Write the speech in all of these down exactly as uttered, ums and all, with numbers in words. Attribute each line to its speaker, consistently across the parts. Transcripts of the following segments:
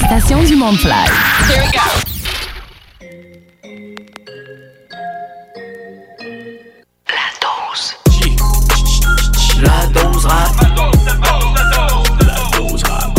Speaker 1: station du Mont-Fly.
Speaker 2: Here we go.
Speaker 3: La dose rap. La dose rap. La dose rap.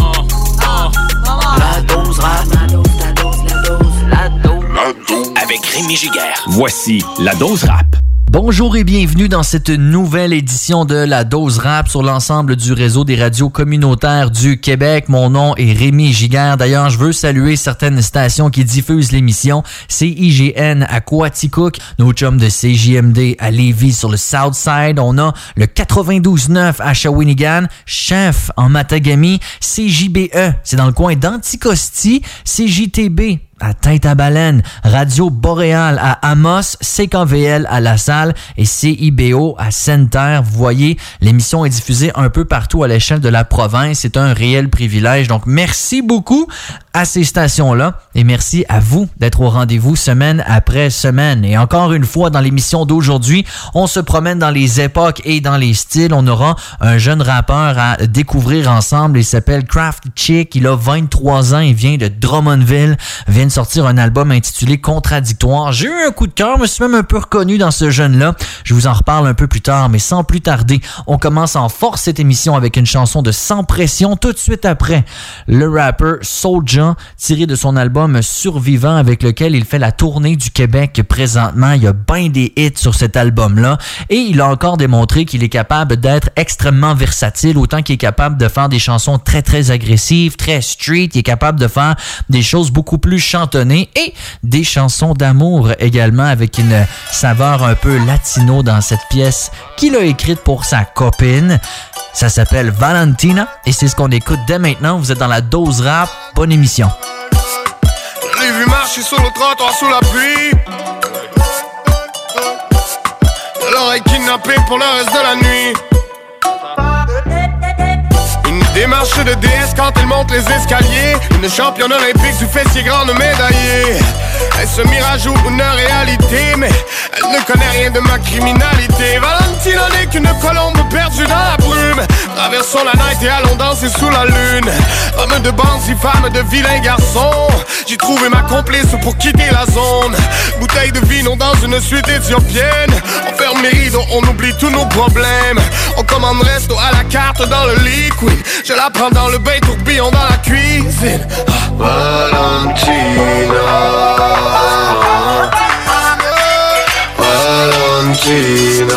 Speaker 3: La dose, la dose, la dose, la dose. Avec Rémi Giguère.
Speaker 4: Voici la dose rap. Bonjour et bienvenue dans cette nouvelle édition de La Dose Rap sur l'ensemble du réseau des radios communautaires du Québec. Mon nom est Rémi Giguère. D'ailleurs, je veux saluer certaines stations qui diffusent l'émission. C I G N à Coaticook, nos chums de C J M D à Lévis sur le Southside. On a le quatre-vingt-douze neuf à Shawinigan, Chef en Matagami, C J B E, c'est dans le coin d'Anticosti, C J T B à Tête-à-Baleine, Radio Boréal à Amos, C K V L à La Salle et C I B O à Sainte-Terre. Vous voyez, l'émission est diffusée un peu partout à l'échelle de la province. C'est un réel privilège. Donc, merci beaucoup à ces stations-là et merci à vous d'être au rendez-vous semaine après semaine. Et encore une fois, dans l'émission d'aujourd'hui, on se promène dans les époques et dans les styles. On aura un jeune rappeur à découvrir ensemble. Il s'appelle Craft Chick. Il a vingt-trois ans. Il vient de Drummondville. Vient de sortir un album intitulé Contradictoire. J'ai eu un coup de cœur. Je me suis même un peu reconnu dans ce jeune-là. Je vous en reparle un peu plus tard, mais sans plus tarder, on commence en force cette émission avec une chanson de Sans Pression. Tout de suite après, le rappeur Soulja, tiré de son album Survivant, avec lequel il fait la tournée du Québec présentement. Il y a bien des hits sur cet album-là et il a encore démontré qu'il est capable d'être extrêmement versatile, autant qu'il est capable de faire des chansons très très agressives, très street. Il est capable de faire des choses beaucoup plus chantonnées et des chansons d'amour également, avec une saveur un peu latino dans cette pièce qu'il a écrite pour sa copine. Ça s'appelle Valentina et c'est ce qu'on écoute dès maintenant. Vous êtes dans la Dose Rap. Bonne émission.
Speaker 5: Je l'ai vu marcher sur le trottoir sous la pluie. Je l'aurais kidnappé pour le reste de la nuit. Une démarche de déesse quand elle monte les escaliers. Une championne olympique du fessier grande médaillée. Est-ce un mirage ou une réalité? Mais elle ne connaît rien de ma criminalité. Valentina n'est qu'une colombe perdue dans la brume. Traversons la night et allons danser sous la lune. Homme de bandits, femme de vilains garçons. J'ai trouvé ma complice pour quitter la zone. Bouteille de vino dans une suite éthiopienne. On ferme les rideaux, on oublie tous nos problèmes. On commande resto à la carte dans le liquide. Je la prends dans le bain, tourbillon dans la cuisine. Valentina, Valentina.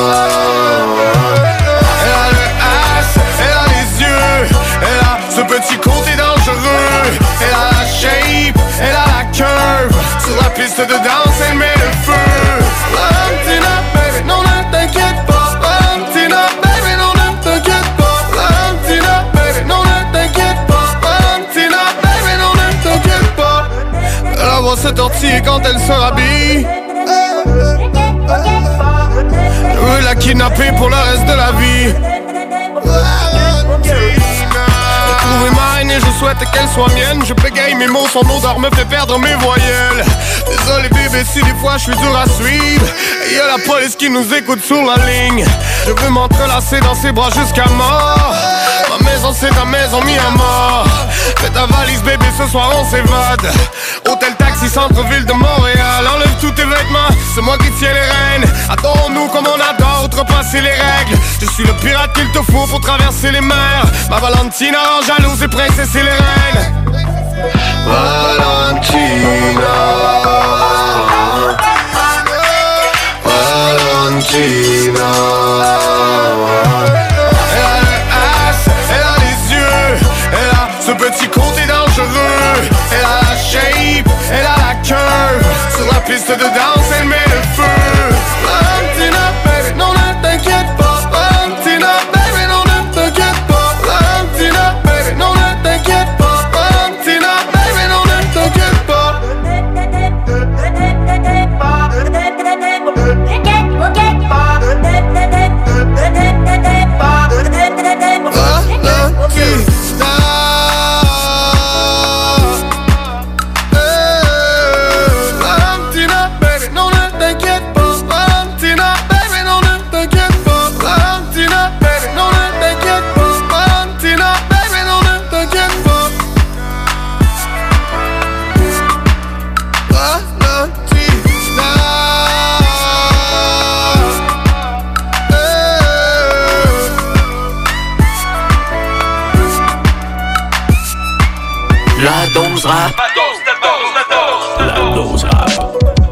Speaker 5: Elle a le ass, elle a les yeux, elle a ce petit côté dangereux. Elle a la shape, elle a la curve. Sur la piste de danse, elle met le feu. Valentina, baby, non ne t'inquiète pas. Valentina, baby, non ne t'inquiète pas. Valentina, baby, non ne t'inquiète pas. Valentina, baby, non ne t'inquiète pas. Elle va se tortiller quand elle se rhabille. Je veux la kidnapper pour le reste de la vie. J'ai trouvé ma haine et je souhaite qu'elle soit mienne. Je bégaye mes mots, son odeur me fait perdre mes voyelles. Désolé bébé si des fois je suis dur à suivre. Et y'a la police qui nous écoute sur la ligne. Je veux m'entrelacer dans ses bras jusqu'à mort. Ma maison c'est ta maison mis à mort. Fais ta valise bébé, ce soir on s'évade. Hôtel taxi centre-ville de Montréal. Enlève tous tes vêtements, c'est moi qui tiens les rênes. Adore-nous comme on adore, outrepasser les règles. Je suis le pirate qu'il te faut pour traverser les mers. Ma Valentina rend jalouse et princesse et les reines. Valentina, Valentina. Elle a le ass, elle a les yeux, elle a ce petit côté dangereux. Elle a la shape, elle a la curve. Sur la piste de danse, elle met le feu. Valentina, baby, non ne t'inquiète pas. Valentina, baby, non ne t'inquiète pas. Valentina, baby, non ne t'inquiète pas. Valentina, baby, non ne t'inquiète pas. Valentina, baby,
Speaker 3: La dose rap. La dose, la dose, la dose, la dose rap.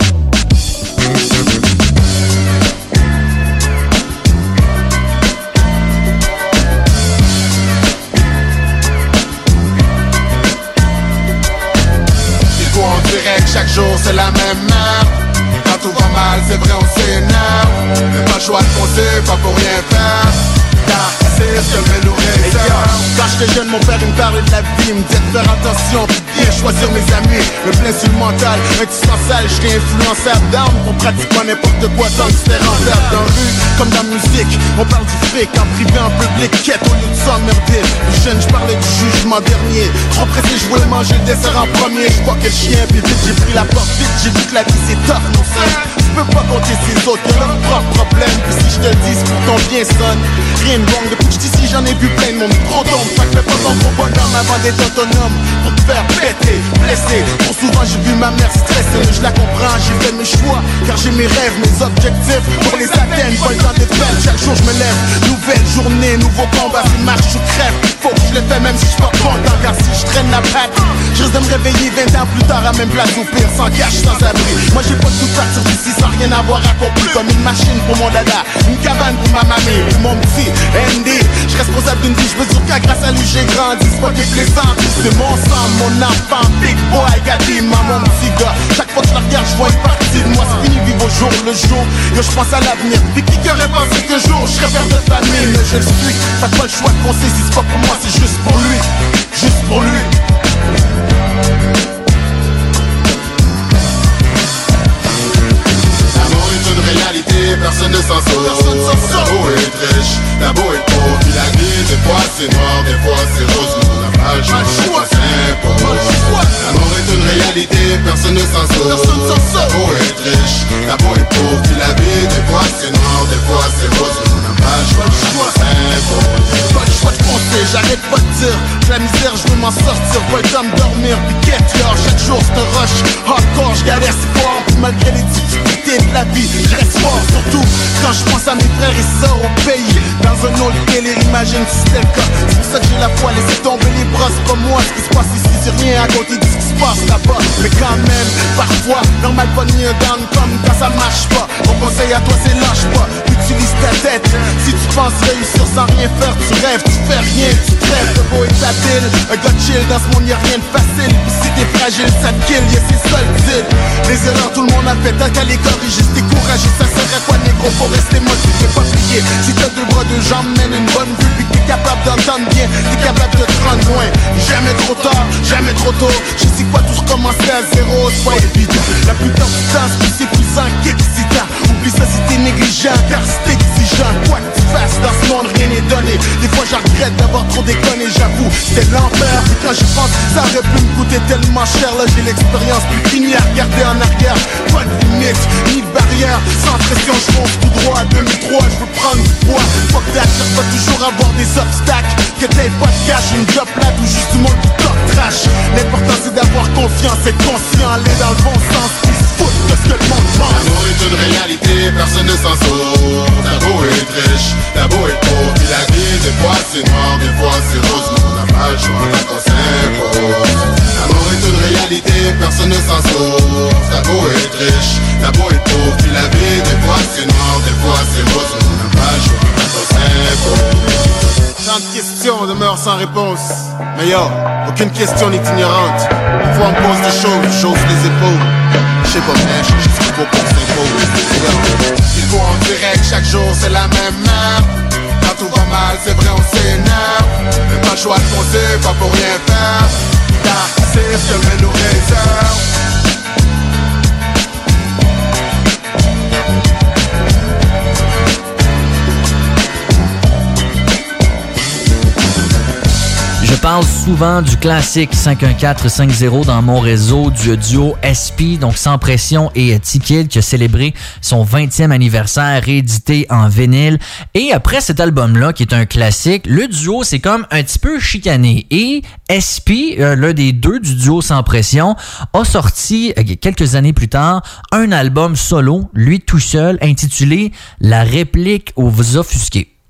Speaker 1: Chaque jour c'est la même merde. Quand tout va mal c'est vrai on s'énerve. Mais pas le choix de foncer, pas pour rien faire. Car c'est ce que me nourrit. Quand j'étais jeune mon père il me parlait de la vie. Il me disait de faire attention, puis bien choisir mes amis. Le plein sur le mental, indispensable. Je serais influençable d'armes pour pratiquement n'importe quoi tant que c'était rentable. Dans la rue comme dans la musique, on parle du fric en privé, en public, quête au lieu de s'emmerder. Plus jeune je parlais du jugement dernier. Trop pressé je voulais manger le dessert en premier. Je vois que le chien puis vite j'ai pris la porte vite. J'ai vu que la vie c'est tough non ça. Tu peux pas compter ses autres, y'a leur propre problème. Puis si je te le dis c'est pour ton bien sonne. Rien de bon depuis que j'étais ici j'en ai vu plein de monde. Trop d'ombre, fait que fais pas ton gros bonhomme avant d'être autonome. Pour te faire péter, blesser. Trop souvent j'ai vu ma mère stresser. Mais je la comprends, j'ai fait mes choix. Car j'ai mes rêves, mes objectifs. Pour les atteindre, pas le temps de faire. Chaque jour je me lève, nouvelle journée, nouveau combat. C'est marche ou crève, faut que je le fais même si je suis pas content. Car si je traîne la patte, je risque de me réveiller vingt ans plus tard à même place au pire. Sans cash, sans abri. Moi j'ai pas de tout partir d'ici sans rien avoir accompli. Comme une machine pour mon dada, une cabane pour ma mamie, puis mon petit Andy. Je responsable d'une vie, je veux dire qu'à grâce à lui j'ai grandi. C'est pas que plaisant, c'est mon sang, mon enfant, big boy, Gadima, mon petit gars. Chaque fois que je la regarde, je vois une partie de moi. C'est fini, vivre au jour le jour. Yo, je pense à l'avenir. Puis qui aurait pensé qu'un jour je serais père de famille. Mais je le suis, t'as pas le choix de foncer. Si c'est pas pour moi, c'est juste pour lui. Juste pour lui. L'amour est une réalité, personne ne s'en sort. Personne s'en sort. T'as beau être riche, t'as beau être pauvre. Puis la vie, des fois c'est noir, des fois c'est rose. Mais on n'a pas le choix, ça s'impose. L'amour est une réalité, personne ne s'en sort. Personne s'en sort. T'as beau être riche, t'as beau être pauvre. Puis la vie, des fois c'est noir, des fois c'est rose. Mais on n'a pas le choix, ça s'impose. Pas le choix de compter, j'arrête pas de dire. La misère, je veux m'en sortir, pas le temps de dormir. Puis quête, chaque jour c'est un rush. Hardcore, j'galère si fort. Puis malgré les difficultés de la vie, je reste fort. Surtout quand je pense à mes frères et sœurs au pays. Dans un autre délire, imagine si c'était le cas. C'est pour ça que j'ai la foi, laisser tomber les bras. C'est pas moi ce qui se passe ici, c'est rien à côté de ce qui se passe là-bas. Mais quand même, parfois, normal pas ni un down comme quand ça marche pas. Mon conseil à toi c'est lâche pas, utilise ta tête. Si tu penses réussir sans rien faire, tu rêves, tu fais rien, tu crèves. Le beau est habile, un gars chill, dans ce monde y'a rien de facile. Puis si t'es fragile, ça te kill, y'a c'est ça le deal. Les erreurs tout le monde a fait, tant qu'à les corriger, si t'es courageux, ça sert à quoi négro, faut rester motivé, pas plié. Si t'as deux bras, deux jambes, mène une bonne vue, puis que t'es capable d'entendre bien, t'es capable de te rendre loin. Jamais trop tard, jamais trop tôt. Je sais quoi, tout recommencer à zéro, c'est pas évident. La plupart du temps, c'est plus épuisant qu'excitant. Oublie ça si t'es négligent, car c'est exigeant. Quoi que tu fasses dans ce monde, rien n'est donné. Des fois, j'en regrette d'avoir trop déconné, j'avoue, c'est l'enfer. Puis quand j'y pense, ça aurait pu me coûter tellement cher. Là, j'ai l'expérience, plus fini à regarder en arrière. Pas de limite, ni de barrière. Sans pression, je fonce tout droit à deux mille trois. Je veux prendre du poids. Fuck that, je peux toujours avoir des obstacles. Que t'aies pas de cash, une job plate ou juste du monde qui top trash. L'important c'est d'avoir confiance, être conscient, aller dans le bon sens, puis se foutre de ce que le monde pense. L'amour est une réalité, personne ne s'en sort. T'as beau être riche, t'as beau être pauvre. Puis la vie, des fois c'est noir, des fois c'est rose. Mais on n'a pas le choix quand on s'impose. L'amour est une réalité, personne ne s'en sort. T'as beau être riche, t'as beau être pauvre. Puis la vie, des fois c'est noir, des fois c'est rose. Mais on n'a pas le choix quand on s'impose. Tant de questions demeurent sans réponse. Mais yo, aucune question n'est ignorante. Parfois on pose des choses, je chausse les épaules. Je sais pas bien, je sais juste qu'il faut qu'on s'impose. Il faut en direct, chaque jour c'est la même merde. Quand tout va mal, c'est vrai on s'énerve. Mais pas le choix de foncer, pas pour rien faire. Car c'est ce que met nos réserves.
Speaker 4: Je parle souvent du classique cinq un quatre cinq zéro dans mon réseau du duo S P, donc Sans Pression et T-Kid, qui a célébré son vingtième anniversaire réédité en vinyle. Et après cet album-là, qui est un classique, le duo s'est comme un petit peu chicané. Et S P, euh, l'un des deux du duo Sans Pression, a sorti euh, quelques années plus tard un album solo, lui tout seul, intitulé La réplique aux offusqués.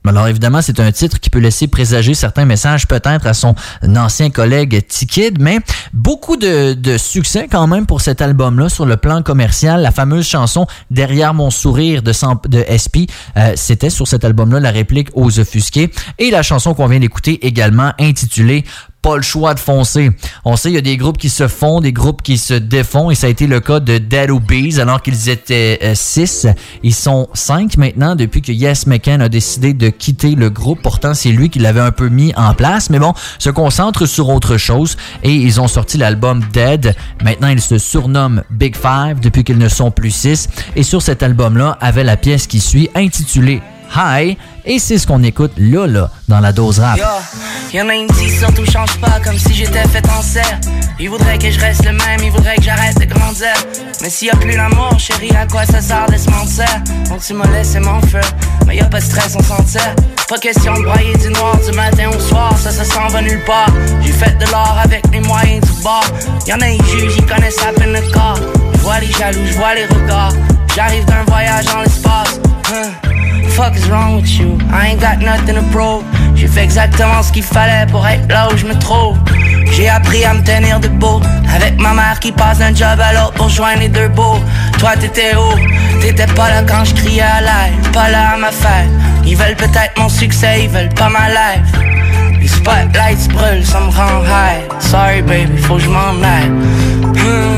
Speaker 4: Alors évidemment, c'est un titre qui peut laisser présager certains messages peut-être à son ancien collègue T-Kid, mais beaucoup de, de succès quand même pour cet album-là sur le plan commercial. La fameuse chanson « Derrière mon sourire » de, de S P, euh, c'était sur cet album-là la réplique aux Offusqués. Et la chanson qu'on vient d'écouter également intitulée « Pas le choix de foncer ». On sait, il y a des groupes qui se font, des groupes qui se défont, et ça a été le cas de Dead Obeez, alors qu'ils étaient euh, six. Ils sont cinq maintenant, depuis que Yes McCann a décidé de quitter le groupe. Pourtant, c'est lui qui l'avait un peu mis en place, mais bon, se concentre sur autre chose, et ils ont sorti l'album Dead. Maintenant, ils se surnomment Big Five, depuis qu'ils ne sont plus six, et sur cet album-là, avait la pièce qui suit, intitulée High, et c'est ce qu'on écoute là, là, dans la dose rap.
Speaker 2: Yo, y'en a une qui surtout change pas, comme si j'étais fait en serre. Il voudrait que je reste le même, il voudrait que j'arrête de grandir. Mais s'il y a plus l'amour, chérie, à quoi ça sert de se mentir? Donc tu m'as laissé mon feu, mais y a pas de stress, on s'en tire. Pas question de broyer du noir du matin au soir, ça, ça s'en va nulle part. J'ai fait de l'or avec les moyens du bord. Y'en a, ils jugent, ils connaissent à peine le corps. Je vois les jaloux, je vois les regards. J'arrive d'un voyage dans l'espace. Hein. Fuck is wrong with you? I ain't got nothing to prove. J'ai fait exactement ce qu'il fallait pour être là où je me trouve. J'ai appris à me tenir debout, avec ma mère qui passe d'un job à l'autre pour joindre les deux bouts. Toi t'étais où? T'étais pas là quand je criais à l'aide, pas là à ma fête. Ils veulent peut-être mon succès, ils veulent pas ma life. Les spotlights brûlent, ça me rend high. Sorry baby, faut que je m'en aille. hmm.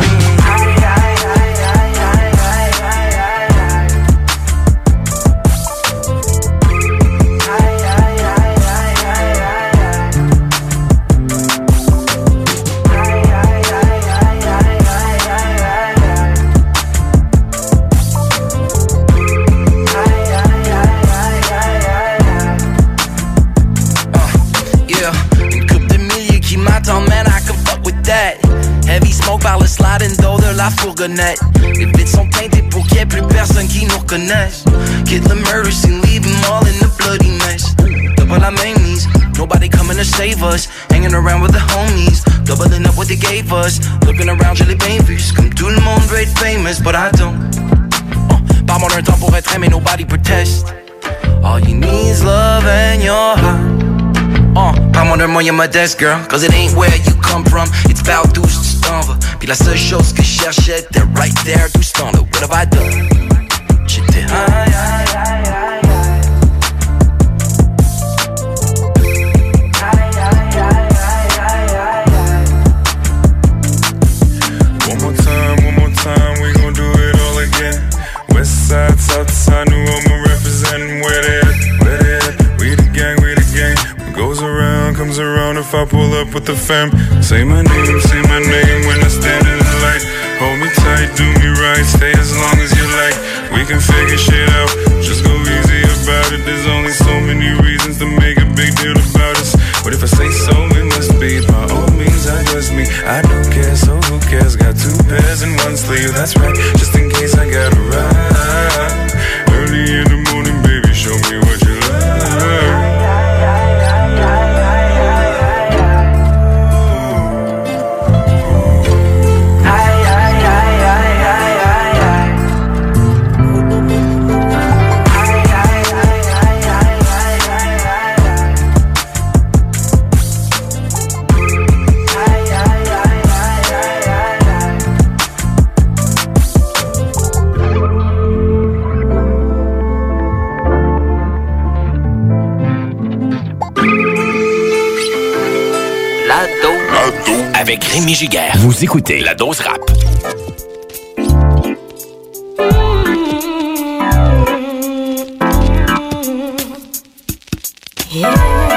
Speaker 6: Par le sliding door de la fourgonnette. Les vitres sont teintées pour qu'il y ait plus personne qui nous reconnaisse. Get the murder scene, leave them all in a bloody mess. Double our main knees, nobody coming to save us. Hanging around with the homies, doubling up what they gave us. Looking around, j'ai les bien vus, comme tout le monde veut être famous, but I don't. Uh, Parle-moi d'un temps pour être aimé, nobody protest. All you need is love and your heart. Uh, Parle-moi d'un moyen modeste, girl, cause it ain't where you come from. It's about d'où je t'en vas. Puis la seule chose que je cherchais, t'es right there, d'où je t'en vas. What have I done? J'étais high, high, high, high,
Speaker 7: high. One more time, one more time, we gon' do it all again. West side, south side, New Orleans representing where they at, where they at. We the gang, we the gang. Goes around, comes around if I pull up with the fam. Say my name, say my name when I stand in the light. Hold me tight, do me right, stay as long as you like. We can figure shit out, just go easy about it. There's only so many reasons to make a big deal about us. But if I say so, it must be by all means, I just me. I don't care, so who cares? Got two pairs and one sleeve, that's right. Just in case I gotta ride. Early in the morning, baby, show me what you like.
Speaker 3: Avec Rémi Giguère. Vous écoutez La Dose Rap.
Speaker 8: Yeah.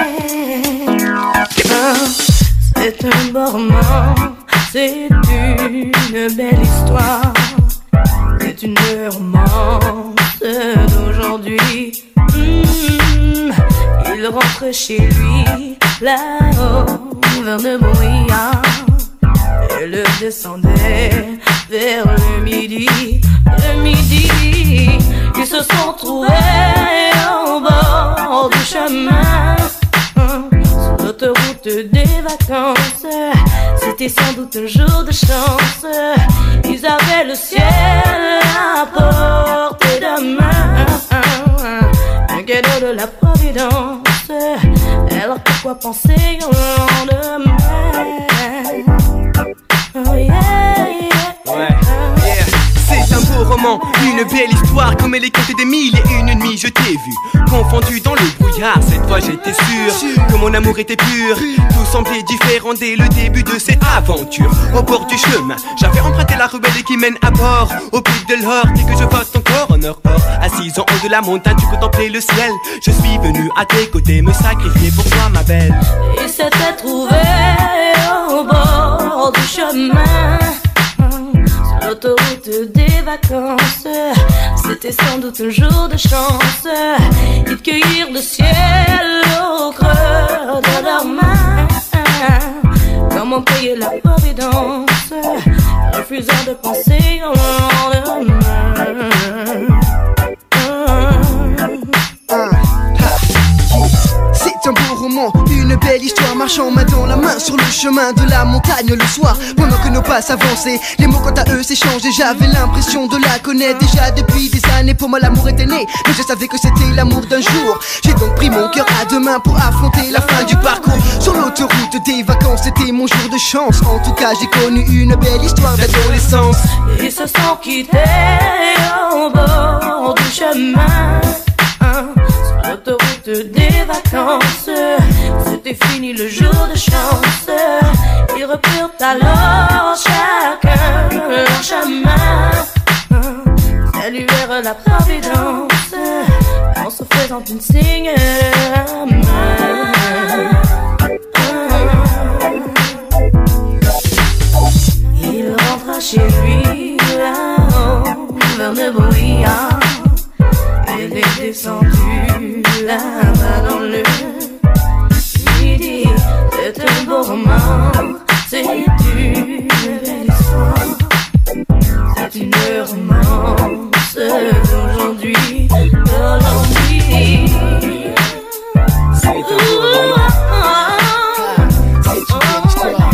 Speaker 8: C'est un beau roman, c'est une belle histoire, c'est une romance d'aujourd'hui. Mmh. Il rentre chez lui là-haut vers le brouillard. Et le descendait vers le midi. Le midi, ils se sont trouvés au bord du chemin, sur l'autoroute des vacances. C'était sans doute un jour de chance. Ils avaient le ciel à portée de main, un cadeau de la providence. providence. Alors pourquoi penser au lendemain? Oh yeah, yeah.
Speaker 9: Ouais, yeah. C'est un beau roman, une belle histoire, comme elle est contée des mille et une nuits. Je t'ai vu, confondu dans le brouillard. Cette fois j'étais sûr que mon amour était pur. Tout semblait différent dès le début de cette aventure. Au bord du chemin, j'avais emprunté la ruelle qui mène à bord. Au pic de l'or, dès que je passe encore en or. Assise en haut de la montagne, tu contemplais le ciel. Je suis venu à tes côtés, me sacrifier pour toi ma belle.
Speaker 8: Il s'était trouvé au bord du chemin, sur l'autoroute des vacances. C'était sans doute un jour de chance. Ils cueillirent le ciel au creux de leurs mains. Comment payer la providence, refusant de penser au lendemain.
Speaker 9: C'est un beau roman, une belle histoire, marchant main dans la main sur le chemin de la montagne le soir. Pendant que nos pas s'avançaient, les mots quant à eux s'échangeaient. J'avais l'impression de la connaître déjà depuis des années. Pour moi l'amour était né, mais je savais que c'était l'amour d'un jour. J'ai donc pris mon cœur à deux mains pour affronter la fin du parcours. Sur l'autoroute des vacances, c'était mon jour de chance. En tout cas j'ai connu une belle histoire d'adolescence.
Speaker 8: Ils se sont quittés au bord du chemin, sur l'autoroute des vacances. C'était fini le jour de chance. Ils reprirent alors chacun leur chemin, saluèrent la providence en se faisant une signe à la main. Il rentra chez lui là-haut vers le brouillard. Elle est descendue là-bas dans le midi. C'est un beau roman, c'est une belle histoire. C'est une romance d'aujourd'hui, d'aujourd'hui. C'est un beau roman. C'est une belle histoire.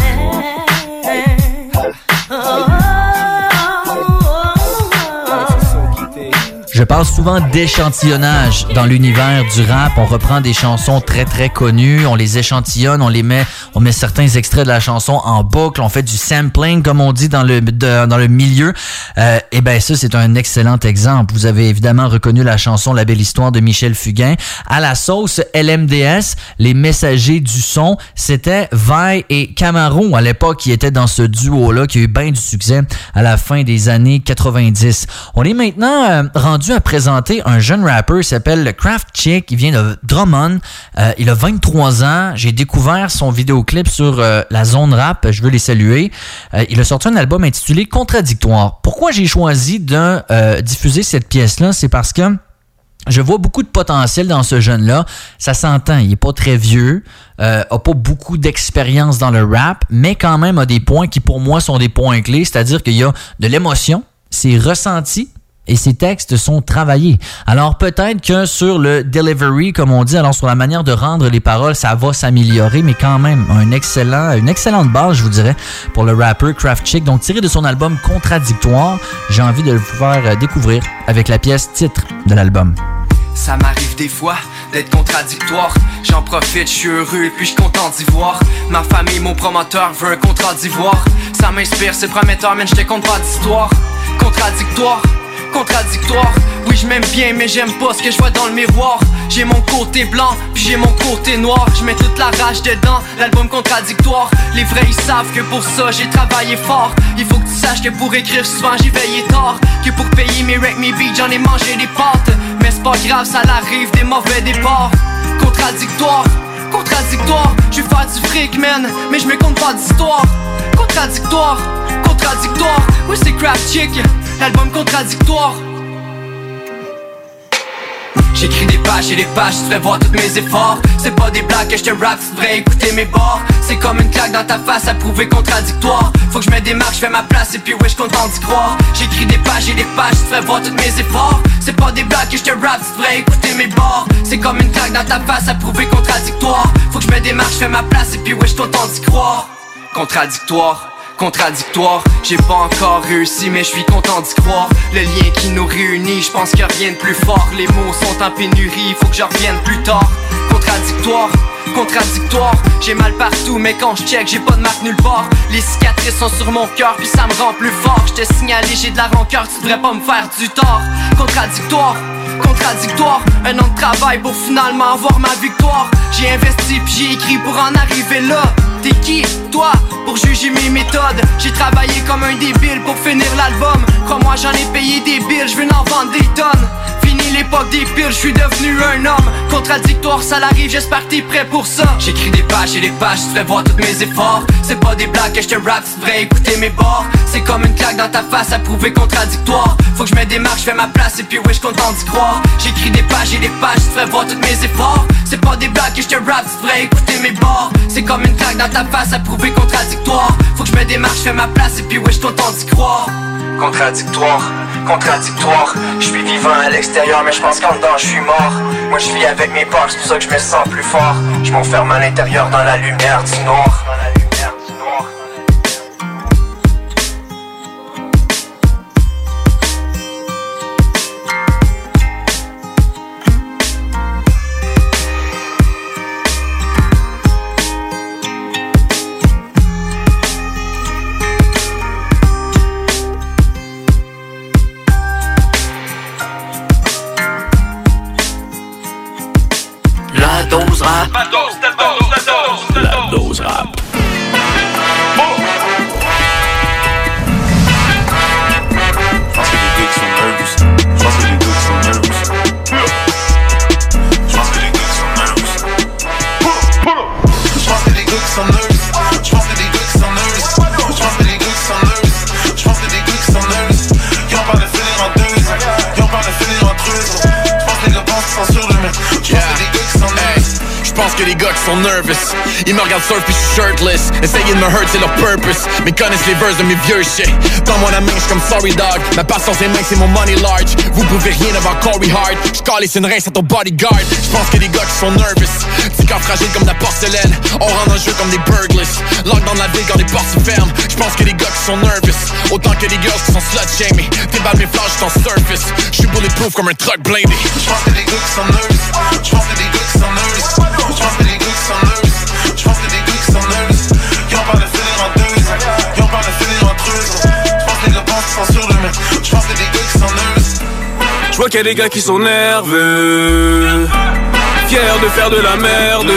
Speaker 4: Je parle souvent d'échantillonnage dans l'univers du rap. On reprend des chansons très très connues, on les échantillonne, on les met, on met certains extraits de la chanson en boucle, on fait du sampling comme on dit dans le de, dans le milieu. Euh, et ben ça c'est un excellent exemple. Vous avez évidemment reconnu la chanson La Belle Histoire de Michel Fugain. À la sauce L M D S, les messagers du son, c'était Vai et Camaro à l'époque qui étaient dans ce duo là qui a eu bien du succès à la fin des années quatre-vingt-dix. On est maintenant euh, rendu à présenter un jeune rappeur qui s'appelle Craft Chick. Il vient de Drummond. Euh, il a vingt-trois ans. J'ai découvert son vidéoclip sur euh, la zone rap. Je veux les saluer. Euh, il a sorti un album intitulé Contradictoire. Pourquoi j'ai choisi de euh, diffuser cette pièce-là? C'est parce que je vois beaucoup de potentiel dans ce jeune-là. Ça s'entend. Il est pas très vieux. Euh, a pas beaucoup d'expérience dans le rap, mais quand même a des points qui, pour moi, sont des points clés. C'est-à-dire qu'il y a de l'émotion. C'est ressenti. Et ses textes sont travaillés. Alors peut-être que sur le delivery, comme on dit, alors sur la manière de rendre les paroles, ça va s'améliorer, mais quand même un excellent, une excellente base, je vous dirais, pour le rapper Craft Chick. Donc tiré de son album Contradictoire, j'ai envie de vous faire découvrir avec la pièce titre de l'album.
Speaker 6: Ça m'arrive des fois d'être contradictoire. J'en profite, je suis heureux et puis je suis content d'y voir. Ma famille, mon promoteur veut un contrat d'ivoire. Ça m'inspire, c'est prometteur, mais je te compte pas d'histoire. Contradictoire. Contradictoire, oui je m'aime bien mais j'aime pas ce que je vois dans le miroir. J'ai mon côté blanc, puis j'ai mon côté noir. Je mets toute la rage dedans, l'album Contradictoire. Les vrais ils savent que pour ça j'ai travaillé fort. Il faut que tu saches que pour écrire souvent j'ai veillé tard. Que pour payer mes rec, mes beats j'en ai mangé des pâtes. Mais c'est pas grave, ça l'arrive des mauvais départs. Contradictoire, contradictoire. Je vais faire du fric man, mais je me compte pas d'histoire. Contradictoire, contradictoire. Oui c'est Craft Chick, l'album Contradictoire. J'écris des pages et des pages, tu devrais voir tous mes efforts. C'est pas des blagues que je te rap, tu devrais écouter mes bords. C'est comme une claque dans ta face à prouver contradictoire. Faut que je me démarque, je fais ma place et puis ouais je content d'y croire. J'écris des pages et des pages, tu devrais voir tous mes efforts. C'est pas des blagues que je te rap, tu devrais écouter mes bords. C'est comme une claque dans ta face à prouver contradictoire. Faut que je me démarque, je fais ma place et puis ouais je content d'y croire. Contradictoire. Contradictoire, j'ai pas encore réussi mais je suis content d'y croire. Le lien qui nous réunit, je pense qu'il y a rien de plus fort. Les mots sont en pénurie, faut que je revienne plus tard.
Speaker 9: contradictoire, contradictoire. J'ai mal partout mais quand je check j'ai pas de marque nulle part. Les cicatrices sont sur mon cœur puis ça me rend plus fort. Je t'ai signalé j'ai de la rancœur, tu devrais pas me faire du tort. Contradictoire, contradictoire. Un an de travail pour finalement avoir ma victoire. J'ai investi puis j'ai écrit pour en arriver là. T'es qui, toi, pour juger mes méthodes? J'ai travaillé comme un débile pour finir l'album. Crois-moi j'en ai payé des billes, je veux en vendre des tonnes. Fini l'époque des piles, je suis devenu un homme. Contradictoire, ça l'arrive, j'espère que t'es prêt pour ça. J'écris des pages et des pages, tu devrais voir tous mes efforts. C'est pas des blagues que je te rap, tu devrais écouter mes bords. C'est comme une claque dans ta face à prouver contradictoire. Faut que je me démarque, je fais ma place et puis ouais, je content d'y croire. J'écris des pages et des pages, tu devrais voir tous mes efforts. C'est pas des blagues que je te rap, tu devrais écouter mes bords. C'est comme une claque dans ta face à prouver contradictoire. Faut que je me démarque, je fais ma place et puis ouais, je content d'y croire.
Speaker 6: Contradictoire, contradictoire. Je suis vivant à l'extérieur mais je pense qu'en dedans je suis mort. Moi je vis avec mes peurs, c'est pour ça que je me sens plus fort. Je m'enferme à l'intérieur dans la lumière du noir.
Speaker 3: La dose rap. La dose, la dose, la dose, la dose rap.
Speaker 7: Je pense que les gars qui sont nervous. Je pense que les gars qui sont nervous. Je pense que les gars qui sont nervous.
Speaker 1: Je pense que les gars qui sont nervous. Je pense que les gars qui sont nervous. Je pense que les gars qui sont nervous. Je pense que les gars qui sont nervous. Ils ont pas de finir en deux. Ils ont pas de finir en trois. Je pense que les gars pensent qu'ils sont sur le mec. Je pense que les gars qui sont nervous.
Speaker 10: Je pense que les gars qui sont nervous. Ils me regardent surf pis j'suis shirtless. Essayez de me hurt c'est leur purpose. Mais connaissent les verses de mes vieux shit. Dans mon main j'suis comme sorry dog. Ma patience est mince c'est mon money large. Vous pouvez rien devant Corey Hart. J'calisse une rince à ton bodyguard. J'pense que les gars qui sont nervous. C'est quand fragile comme la porcelaine. On rentre en jeu comme des burglars. Lock dans la ville quand les portes se ferment. J'pense que les gars qui sont nervous. Autant que les girls qui sont slut shaming. Tes balles mes flashs j'suis en surface. J'suis bulletproof comme un truck blindé.
Speaker 1: J'pense que les gars qui sont nervous. J'pense que les gars qui sont nervous. Je pense que les gars qui sont nervous. Je pense que les gars qui sont nervous. Ils ont pas de finir en deux. Ils ont pas de finir en trois. Je pense que les gars pensent qu'ils sont sur le mec. Je pense que les gars qui sont nervous.
Speaker 11: Je vois qu'il y a des gars qui sont nerveux, fiers de faire de la merde.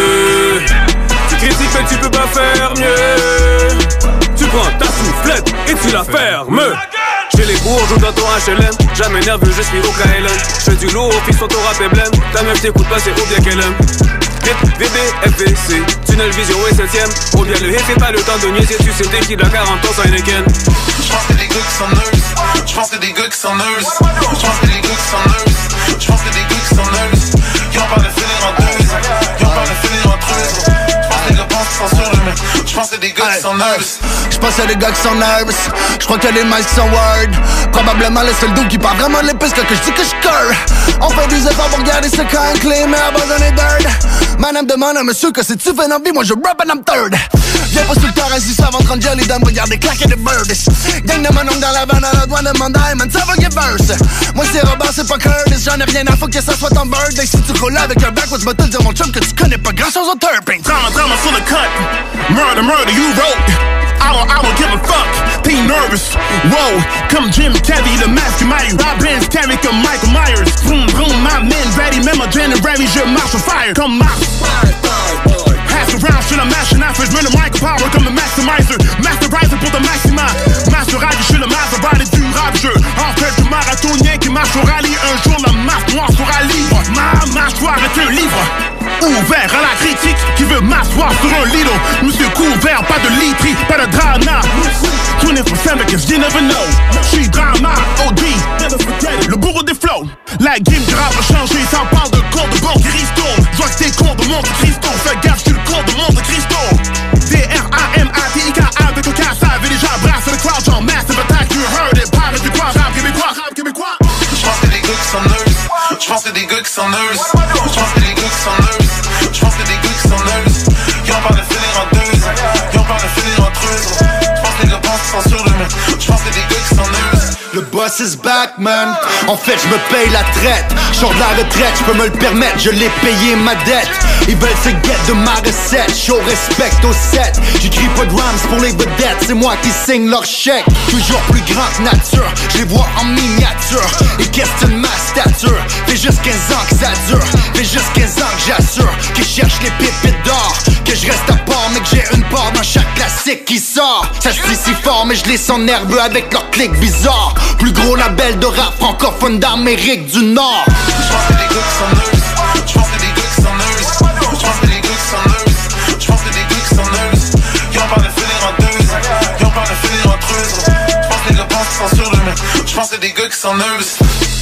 Speaker 11: Tu critiques mais tu peux pas faire mieux. Tu prends ta soufflette et tu la fermes. J'ai les bourges dans ton H L M. Jamais nerveux, je suis au K L M. Je fais du lourd, au fils, ton rap est blême. Ta meuf t'écoute pas, c'est ou bien qu'elle aime. V B, F V C, tunnel vision et septième. Ou bien le hit, c'est pas le temps de niaiser. Tu sais t'es qui la quarante ans sans Heineken.
Speaker 1: Je pense que les gars qui sont nervous. Je pense que les gars qui sont nervous. Je pense que les gars qui sont nervous. Je pense que les gars qui sont nervous. Ils ont pas de finir en deux. Ils ont pas de finir en trois. Je pense que les gars pensent qu'ils sont sur le mec. Je pense que des gars qui sont nervous.
Speaker 12: Je pense qu'il y a des gars qui sont nervous. Je crois qu'il y a des mics qui sont word. Probablement le seul doux qui parle vraiment de l'épice que je dis que je cœur. On fait des efforts pour garder ce camp clé, mais à base on est dirt. Madame demande à monsieur que si tu fais une vie, moi je rap and I'm third. Viens pas sur le terrain si ça va trente jelly dames, regarde claquer des birds. Gang de mon oncle dans la vanne à la douane de mandat, man ça va get verse. Moi c'est Robert, c'est pas Curtis, j'en ai rien à foutre que ça soit ton birthday. Si tu roules avec un backwards, va te dire mon chum que tu connais pas grand chose au turping.
Speaker 1: Drama, drama sur le cut. Murder, murder, you wrote. I don't, I don't give a fuck. T'es nervous. Whoa, comme Jim Carrey, le masque maillot. Robin carry comme Michael Myers. Vroom, vroom, my man, ready, même en January, je marche au fire comme Mars. Pass around, je suis la machine à feu, je mets le mic power comme le maximizer. Masterizer pour le maxima. Masterage, je suis le Maserati du rap jeu. En fait, du marathonien qui marche au rallye. Un jour, la masse noire sera libre. Ma mâchoire est un livre. Ouvert à la critique qui veut m'asseoir sur un lido. Monsieur couvert, pas de literie, pas de drama. vingt-quatre sept, cause you never know. J'suis drama, O D, never forget it. Le bourreau des flows. La game du rap a changé, ça parle de corps de banque Christo. J'vois que t'es con de Monte Cristo. Fais gaffe, j'suis le con de Monte Cristo. D R A M A T I K A avec un K, ça avait déjà brassé le crowd. Genre massive attack, you heard it. Parle du quoi, rap québécois, rap québécois. J'pense que des gars qui sont nerveux. J'pense que des gars qui sont nerveux. J'pense que des gars qui sont nerveux. J'pense que des gars qui sont nerveux. Ils ont pas de finir en deux. Ils ont pas de finir en trois. J'pense que les gars pensent qu'ils sont sur le mec. J'pense que des gars qui sont nerveux. Le
Speaker 12: boss is back, man. En fait, je me paye la traite. J'sors de la retraite, je peux me le permettre, je l'ai payé ma dette. Ils veulent se get de ma recette, show respect au set. J'écris pas de rhymes pour les vedettes, c'est moi qui signe leur chèque. Toujours plus grand que nature, je les vois en miniature. Ils questionnent ma stature, fait juste quinze ans que ça dure. Fait juste quinze ans que j'assure, que je cherche les pépites d'or. Que je reste à part, mais que j'ai une part dans chaque classique qui sort. Ça se dit si fort, mais je les sens nerveux avec leur clic bizarre. Plus gros label de rap francophone d'Amérique du Nord.
Speaker 13: J'pense que des gars qui sont nerveux. J'pense que des gars qui sont nerveux. J'pense que des gars qui sont nerveux. J'pense que des gars qui sont nerveux. Ils ont peur de finir en deux. Ils ont peur de finir en treuse. J'pense que les gars pensent qu'ils sont sur le mec. J'pense que des gars qui sont nerveux.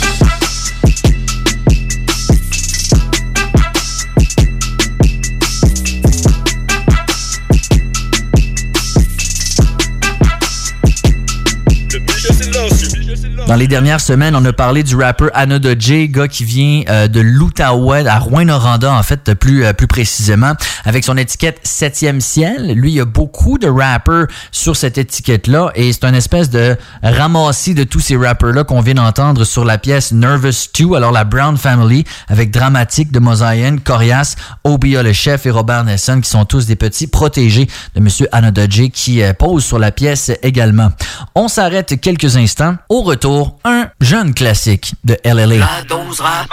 Speaker 4: Dans les dernières semaines, on a parlé du rappeur Anodja, gars qui vient euh, de l'Outaouais, à Rouyn-Noranda, en fait, plus euh, plus précisément, avec son étiquette septième ciel. Lui, il y a beaucoup de rappers sur cette étiquette-là, et c'est une espèce de ramassis de tous ces rappers-là qu'on vient d'entendre sur la pièce Nervous deux, alors la Brown Family, avec Dramatique de Mosaïen, Corias, Obia le Chef et Robert Nelson, qui sont tous des petits protégés de Monsieur Anodja, qui euh, pose sur la pièce également. On s'arrête quelques instants. Au retour, un jeune classique de L L A.
Speaker 3: La dose rap.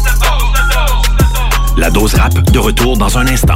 Speaker 3: La dose rap, de retour dans un instant.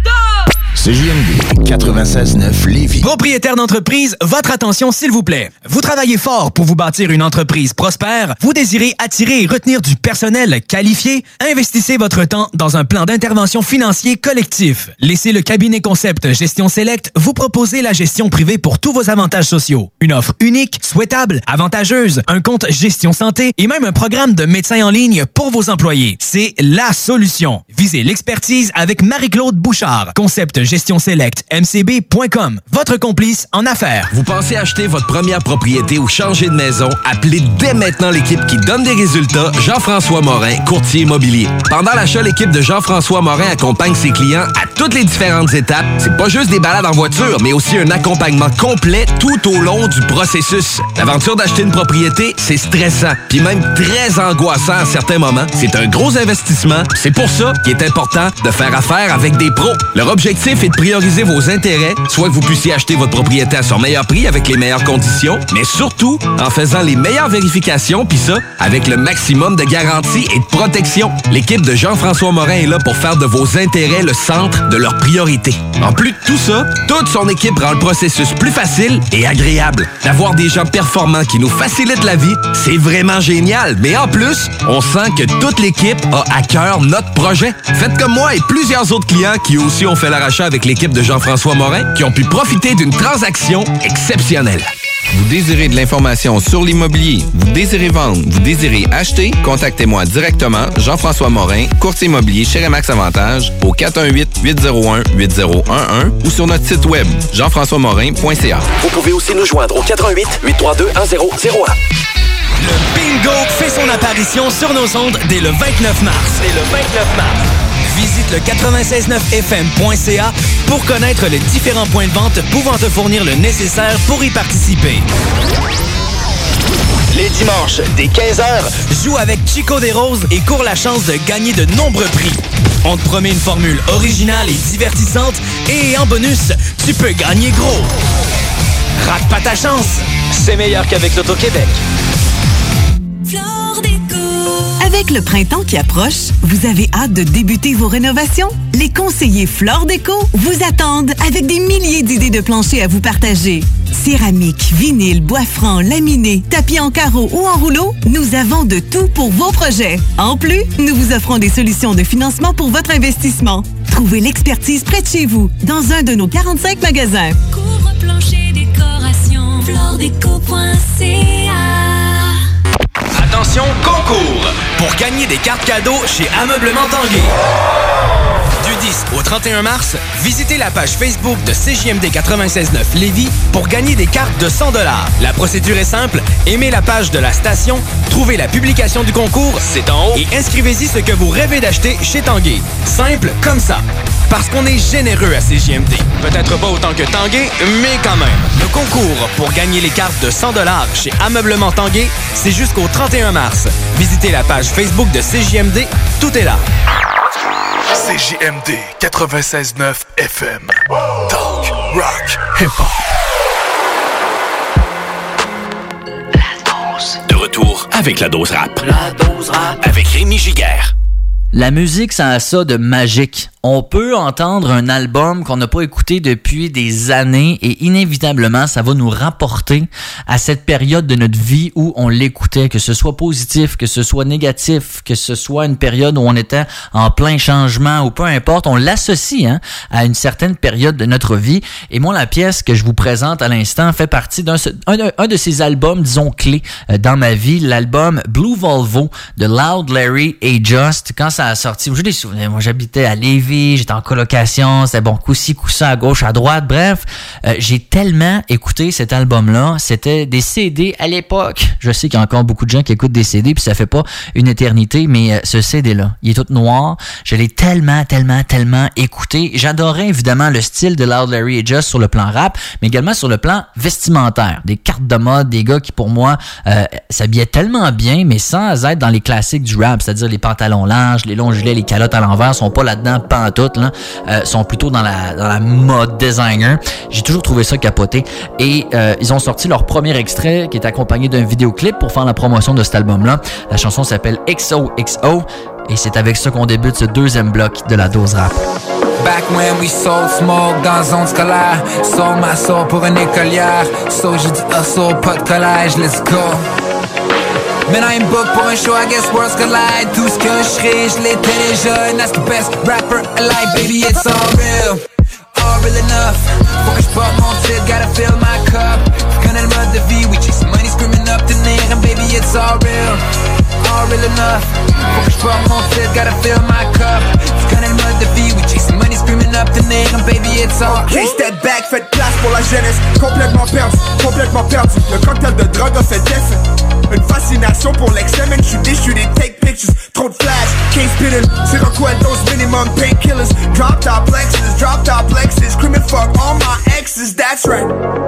Speaker 14: C J M D quatre-vingt-seize neuf Lévis.
Speaker 15: Propriétaire d'entreprise, votre attention s'il vous plaît. Vous travaillez fort pour vous bâtir une entreprise prospère. Vous désirez attirer et retenir du personnel qualifié. Investissez votre temps dans un plan d'intervention financier collectif. Laissez le cabinet Concept Gestion Select vous proposer la gestion privée pour tous vos avantages sociaux. Une offre unique, souhaitable, avantageuse, un compte gestion santé et même un programme de médecin en ligne pour vos employés. C'est la solution. Visez l'expertise avec Marie-Claude Bouchard. Concept Gestion Select, m c b point com. Votre complice en affaires.
Speaker 16: Vous pensez acheter votre première propriété ou changer de maison? Appelez dès maintenant l'équipe qui donne des résultats, Jean-François Morin, courtier immobilier. Pendant l'achat, l'équipe de Jean-François Morin accompagne ses clients à toutes les différentes étapes. C'est pas juste des balades en voiture, mais aussi un accompagnement complet tout au long du processus. L'aventure d'acheter une propriété, c'est stressant, puis même très angoissant à certains moments. C'est un gros investissement. C'est pour ça qu'il est important de faire affaire avec des pros. Leur objectif est de prioriser vos intérêts, soit que vous puissiez acheter votre propriété à son meilleur prix avec les meilleures conditions, mais surtout en faisant les meilleures vérifications, puis ça, avec le maximum de garantie et de protection. L'équipe de Jean-François Morin est là pour faire de vos intérêts le centre de leurs priorités. En plus de tout ça, toute son équipe rend le processus plus facile et agréable. D'avoir des gens performants qui nous facilitent la vie, c'est vraiment génial. Mais en plus, on sent que toute l'équipe a à cœur notre projet. Faites comme moi et plusieurs autres clients qui aussi ont fait leur achat avec l'équipe de Jean-François Morin, qui ont pu profiter d'une transaction exceptionnelle.
Speaker 17: Vous désirez de l'information sur l'immobilier, vous désirez vendre, vous désirez acheter, contactez-moi directement, Jean-François Morin, courtier immobilier chez Remax Avantage, au quatre un huit, huit zéro un, huit zéro un un ou sur notre site web, jean françois morin point c a.
Speaker 3: Vous pouvez aussi nous joindre au quatre un huit, huit trois deux, un zéro zéro un.
Speaker 15: Le bingo fait son apparition sur nos ondes dès le vingt-neuf mars. Dès le vingt-neuf mars. Visite le quatre-vingt-seize neuf f m point c a pour connaître les différents points de vente pouvant te fournir le nécessaire pour y participer. Les dimanches, dès quinze heures, joue avec Chico des Roses et cours la chance de gagner de nombreux prix. On te promet une formule originale et divertissante et en bonus, tu peux gagner gros. Rate pas ta chance, c'est meilleur qu'avec l'Auto-Québec.
Speaker 18: Avec le printemps qui approche, vous avez hâte de débuter vos rénovations? Les conseillers Flore Déco vous attendent avec des milliers d'idées de planchers à vous partager. Céramique, vinyle, bois franc, laminé, tapis en carreau ou en rouleau, nous avons de tout pour vos projets. En plus, nous vous offrons des solutions de financement pour votre investissement. Trouvez l'expertise près de chez vous, dans un de nos quarante-cinq magasins.
Speaker 19: Couvre-plancher, décoration, flore déco point c a.
Speaker 15: Attention, concours! Pour gagner gagnez des cartes cadeaux chez Ameublement Tanguay. Du dix au trente et un mars, visitez la page Facebook de C J M D quatre-vingt-seize neuf Lévis pour gagner des cartes de cent dollars. La procédure est simple. Aimez la page de la station, trouvez la publication du concours, c'est en haut, et inscrivez-y ce que vous rêvez d'acheter chez Tanguay. Simple comme ça. Parce qu'on est généreux à C J M D. Peut-être pas autant que Tanguay, mais quand même. Le concours pour gagner les cartes de cent dollars chez Ameublement Tanguay, c'est jusqu'au trente et un mars. Visitez la page Facebook de C J M D. Tout est là.
Speaker 20: C J M D quatre-vingt-seize neuf F M. Talk, rock, hip-hop.
Speaker 3: De retour avec la dose rap.
Speaker 4: La dose rap.
Speaker 3: Avec Rémi Giguère.
Speaker 4: La musique, ça a ça de magique. On peut entendre un album qu'on n'a pas écouté depuis des années et inévitablement, ça va nous rapporter à cette période de notre vie où on l'écoutait, que ce soit positif, que ce soit négatif, que ce soit une période où on était en plein changement ou peu importe, on l'associe hein, à une certaine période de notre vie. Et moi, la pièce que je vous présente à l'instant fait partie d'un un, un de ces albums, disons, clés dans ma vie, l'album Blue Volvo de Loud Larry et Just. Quand ça a sorti, j'ai des souvenirs, moi j'habitais à Lévis, j'étais en colocation, c'était bon, coup-ci, coup-ça, à gauche, à droite, bref, euh, j'ai tellement écouté cet album-là, c'était des C D à l'époque, je sais qu'il y a encore beaucoup de gens qui écoutent des C D, puis ça fait pas une éternité, mais euh, ce C D-là, il est tout noir, je l'ai tellement, tellement, tellement écouté, j'adorais évidemment le style de Loud Larry et Just sur le plan rap, mais également sur le plan vestimentaire, des cartes de mode, des gars qui pour moi euh, s'habillaient tellement bien, mais sans être dans les classiques du rap, c'est-à-dire les pantalons larges, les longs gilets, les calottes à l'envers, sont pas là-dedans, pantoute, là, euh, sont plutôt dans la, dans la mode designer. J'ai toujours trouvé ça capoté. Et euh, ils ont sorti leur premier extrait qui est accompagné d'un vidéoclip pour faire la promotion de cet album-là. La chanson s'appelle X O X O et c'est avec ça qu'on débute ce deuxième bloc de la dose rap.
Speaker 21: Back when we sold smoke dans zone scolaire, sold ma soul pour une écolière, so j'ai dit hustle, pas de collège, let's go. Maintenant il me book pour un show, I guess worlds collide. Tout ce que je serai, je l'étais déjà. And that's the best rapper alive, baby, it's all real. All real enough. Faut que j'porte mon titre, gotta fill my cup. Tu connais le mode de vie, we chase money, screaming up the name. And baby, it's all real. All real enough. Faut que j'porte mon titre, gotta fill my cup. Tu connais le mode de vie, we chase money, screaming up the name. And baby, it's all real.
Speaker 22: Okay, step back, faites place pour la jeunesse. Complètement perdu, complètement perdu. Le cocktail de drogue a fait effet. Une fascination pour l'excès, man, j'suis déçu des take pictures. Trop de flash, can't spit it. C'est dans quoi those minimum painkillers. Drop top Lexus, drop top Lexus. Screaming fuck all my exes, that's right.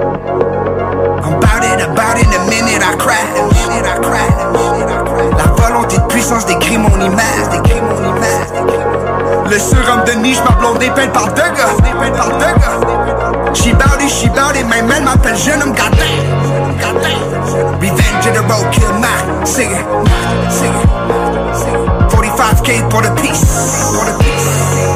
Speaker 22: I'm about it, about it, a minute I cry, a minute I cry, a minute I cry. La volonté de puissance décrit mon image, décrit mon image, décrit mon image. Le surhomme de niche, ma blonde dépeinte par deux gars, dépeinte par deux gars. She bout it, she bout it, my man m'appelle jeune homme, goddamn, goddamn. Revenge of the road, kill my, sing it, sing it. forty-five K for the piece, for the piece.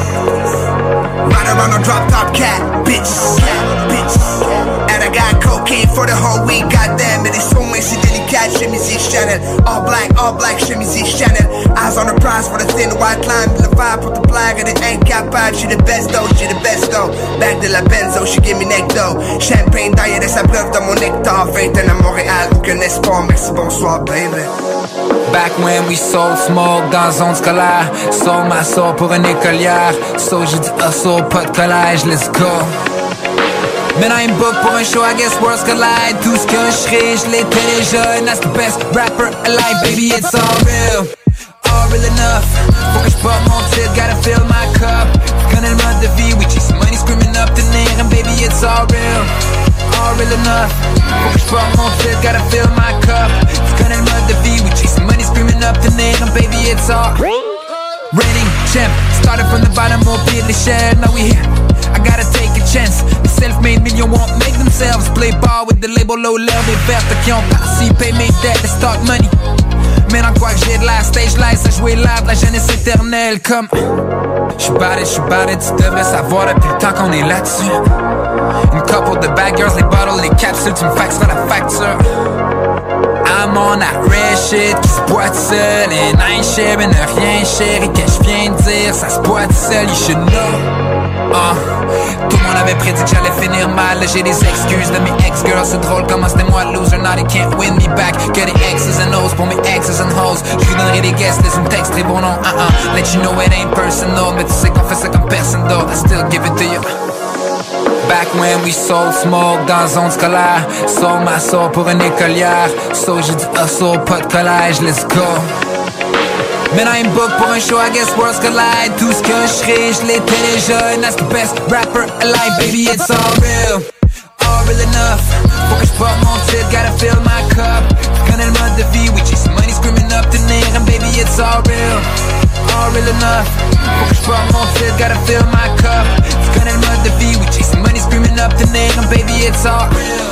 Speaker 22: Ride around a drop top cat, bitch, bitch. And I got cocaine for the whole week, goddamn it, it's so much c'est délicat, chemise Chanel. All black, all black, chemise Chanel. Eyes on the prize for the thin white line. Le vibe pour the flag and it ain't capable. She the best though, she the best though. Back de la benzo, she give me neck though. Champagne diet et ça pleuve dans mon nectar. Vingtaine à Montréal, aucun espoir, merci, bonsoir, baby.
Speaker 21: Back when we sold smoke dans zone scolaire, sold ma soul pour une écolière, so j'ai dit hustle, pas de collège, let's go. Maintenant il me book pour un show, I guess worlds collide. Tout ce que je serai, je l'étais déjà. And that's the best rapper alive, baby, it's all real. All real enough. Faut que j'porte mon titre, gotta fill my cup. Tu connais le mode de vie, we chase money, screaming up the name. And baby, it's all real. All real enough. Faut que j'porte mon titre, gotta fill my cup. Tu connais le mode de vie, we chase money, screaming up the name. And baby, it's all reigning champ, started from the bottom, au pied de l'échelle. Now we here, I gotta take a chance. The self-made millions won't make themselves. Play ball with the label low level. Des vertes qui ont participé, make that, let's talk money. Mais dans quoi que j'ai de la stage lights à jouer live, la jeunesse éternelle comme j'suis bout it, j'suis bout it, tu devrais savoir depuis le temps qu'on est là-dessus. Une couple de bad girls, les bottles, les capsules, tu me faxeras la facture. I'm on that red shit qui se boite seul. And I ain't sharing rien, chérie, que j'viens de dire, ça se boite seul, you should know. Uh, tout le monde avait prédit que j'allais finir mal. J'ai des excuses de mes ex-girls. C'est drôle comment c'était moi le loser. Now they can't win me back. Que des X's and O's pour mes exes and hoes. Je vous donnerai des guests list, une texte très bon nom. Uh-uh. Let you know it ain't personal. Mais tu sais qu'on fait ça comme personne d'autre. I still give it to you. Back when we sold smoke dans zone scolaire. Sold ma soul pour une écolière. So j'ai dit hustle, pas de collège, let's go. Man, I ain't booked pour un show, I guess worlds collide. Tout ce que je serai, je l'étais déjà. And that's the best rapper alive, baby, it's all real. All real enough. Faut que je porte mon titre, gotta fill my cup. Tu connais le mode de vie, we chase money, screaming up to near. And baby, it's all real. All real enough. Faut que je porte mon titre, gotta fill my cup. Tu connais le mode de vie, we chase money, screaming up to near. And baby, it's all real.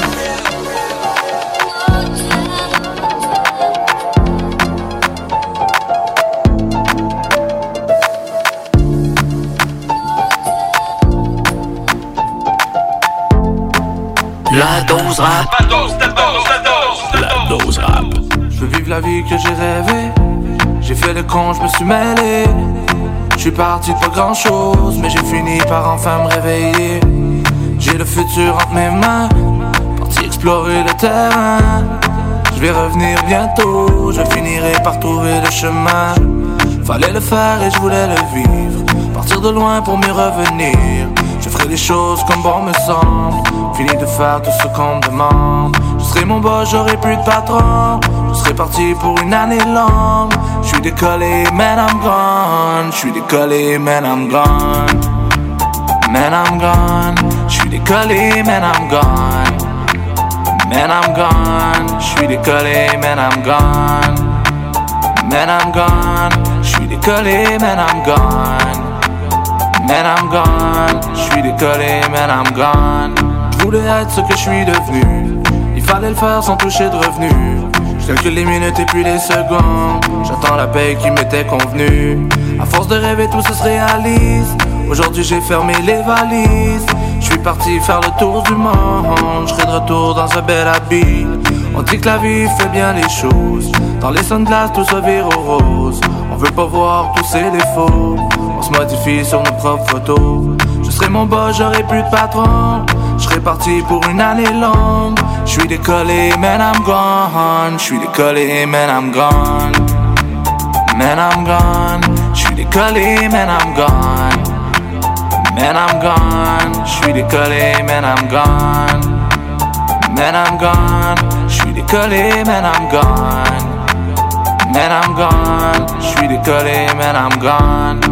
Speaker 3: La dose rap. La dose, la dose, la dose, la dose rap.
Speaker 2: Je veux vivre la vie que j'ai rêvé. J'ai fait le con, je me suis mêlé. Je suis parti de pas grand chose, mais j'ai fini par enfin me réveiller. J'ai le futur entre mes mains, parti explorer le terrain. Je vais revenir bientôt, je finirai par trouver le chemin. Fallait le faire et je voulais le vivre. Partir de loin pour mieux revenir. Je ferai les choses comme bon me semble. Fini de faire tout ce qu'on me demande. Je serai mon boss, j'aurai plus de patron. Je serai parti pour une année longue. Je suis décollé, man I'm gone. Je suis décollé, man I'm gone. Man I'm gone. Je suis décollé, man I'm gone. Man I'm gone. Je suis décollé, man I'm gone. Man I'm gone. Je suis décollé, man I'm gone. Man I'm gone, je suis décollé, man I'm gone. Je voulais être ce que je suis devenu. Il fallait le faire sans toucher de revenus. Je calcule les minutes et puis les secondes. J'attends la paix qui m'était convenue. À force de rêver tout ça se réalise. Aujourd'hui j'ai fermé les valises. Je suis parti faire le tour du monde. Je serai de retour dans un bel habit. On dit que la vie fait bien les choses. Dans les sunglasses tout se vire au rose. On veut pas voir tous ses défauts. On se modifie sur nos propres photos. Je serai mon boss, j'aurai plus de patron. Je serai parti pour une année longue. Je suis décollé, man I'm gone. Je suis décollé, man I'm gone. Man I'm gone. Je suis décollé, man I'm gone. Man I'm gone. Je suis décollé, man I'm gone. Man I'm gone. Je suis décollé, man I'm gone. Man I'm gone. Je suis décollé, man I'm gone.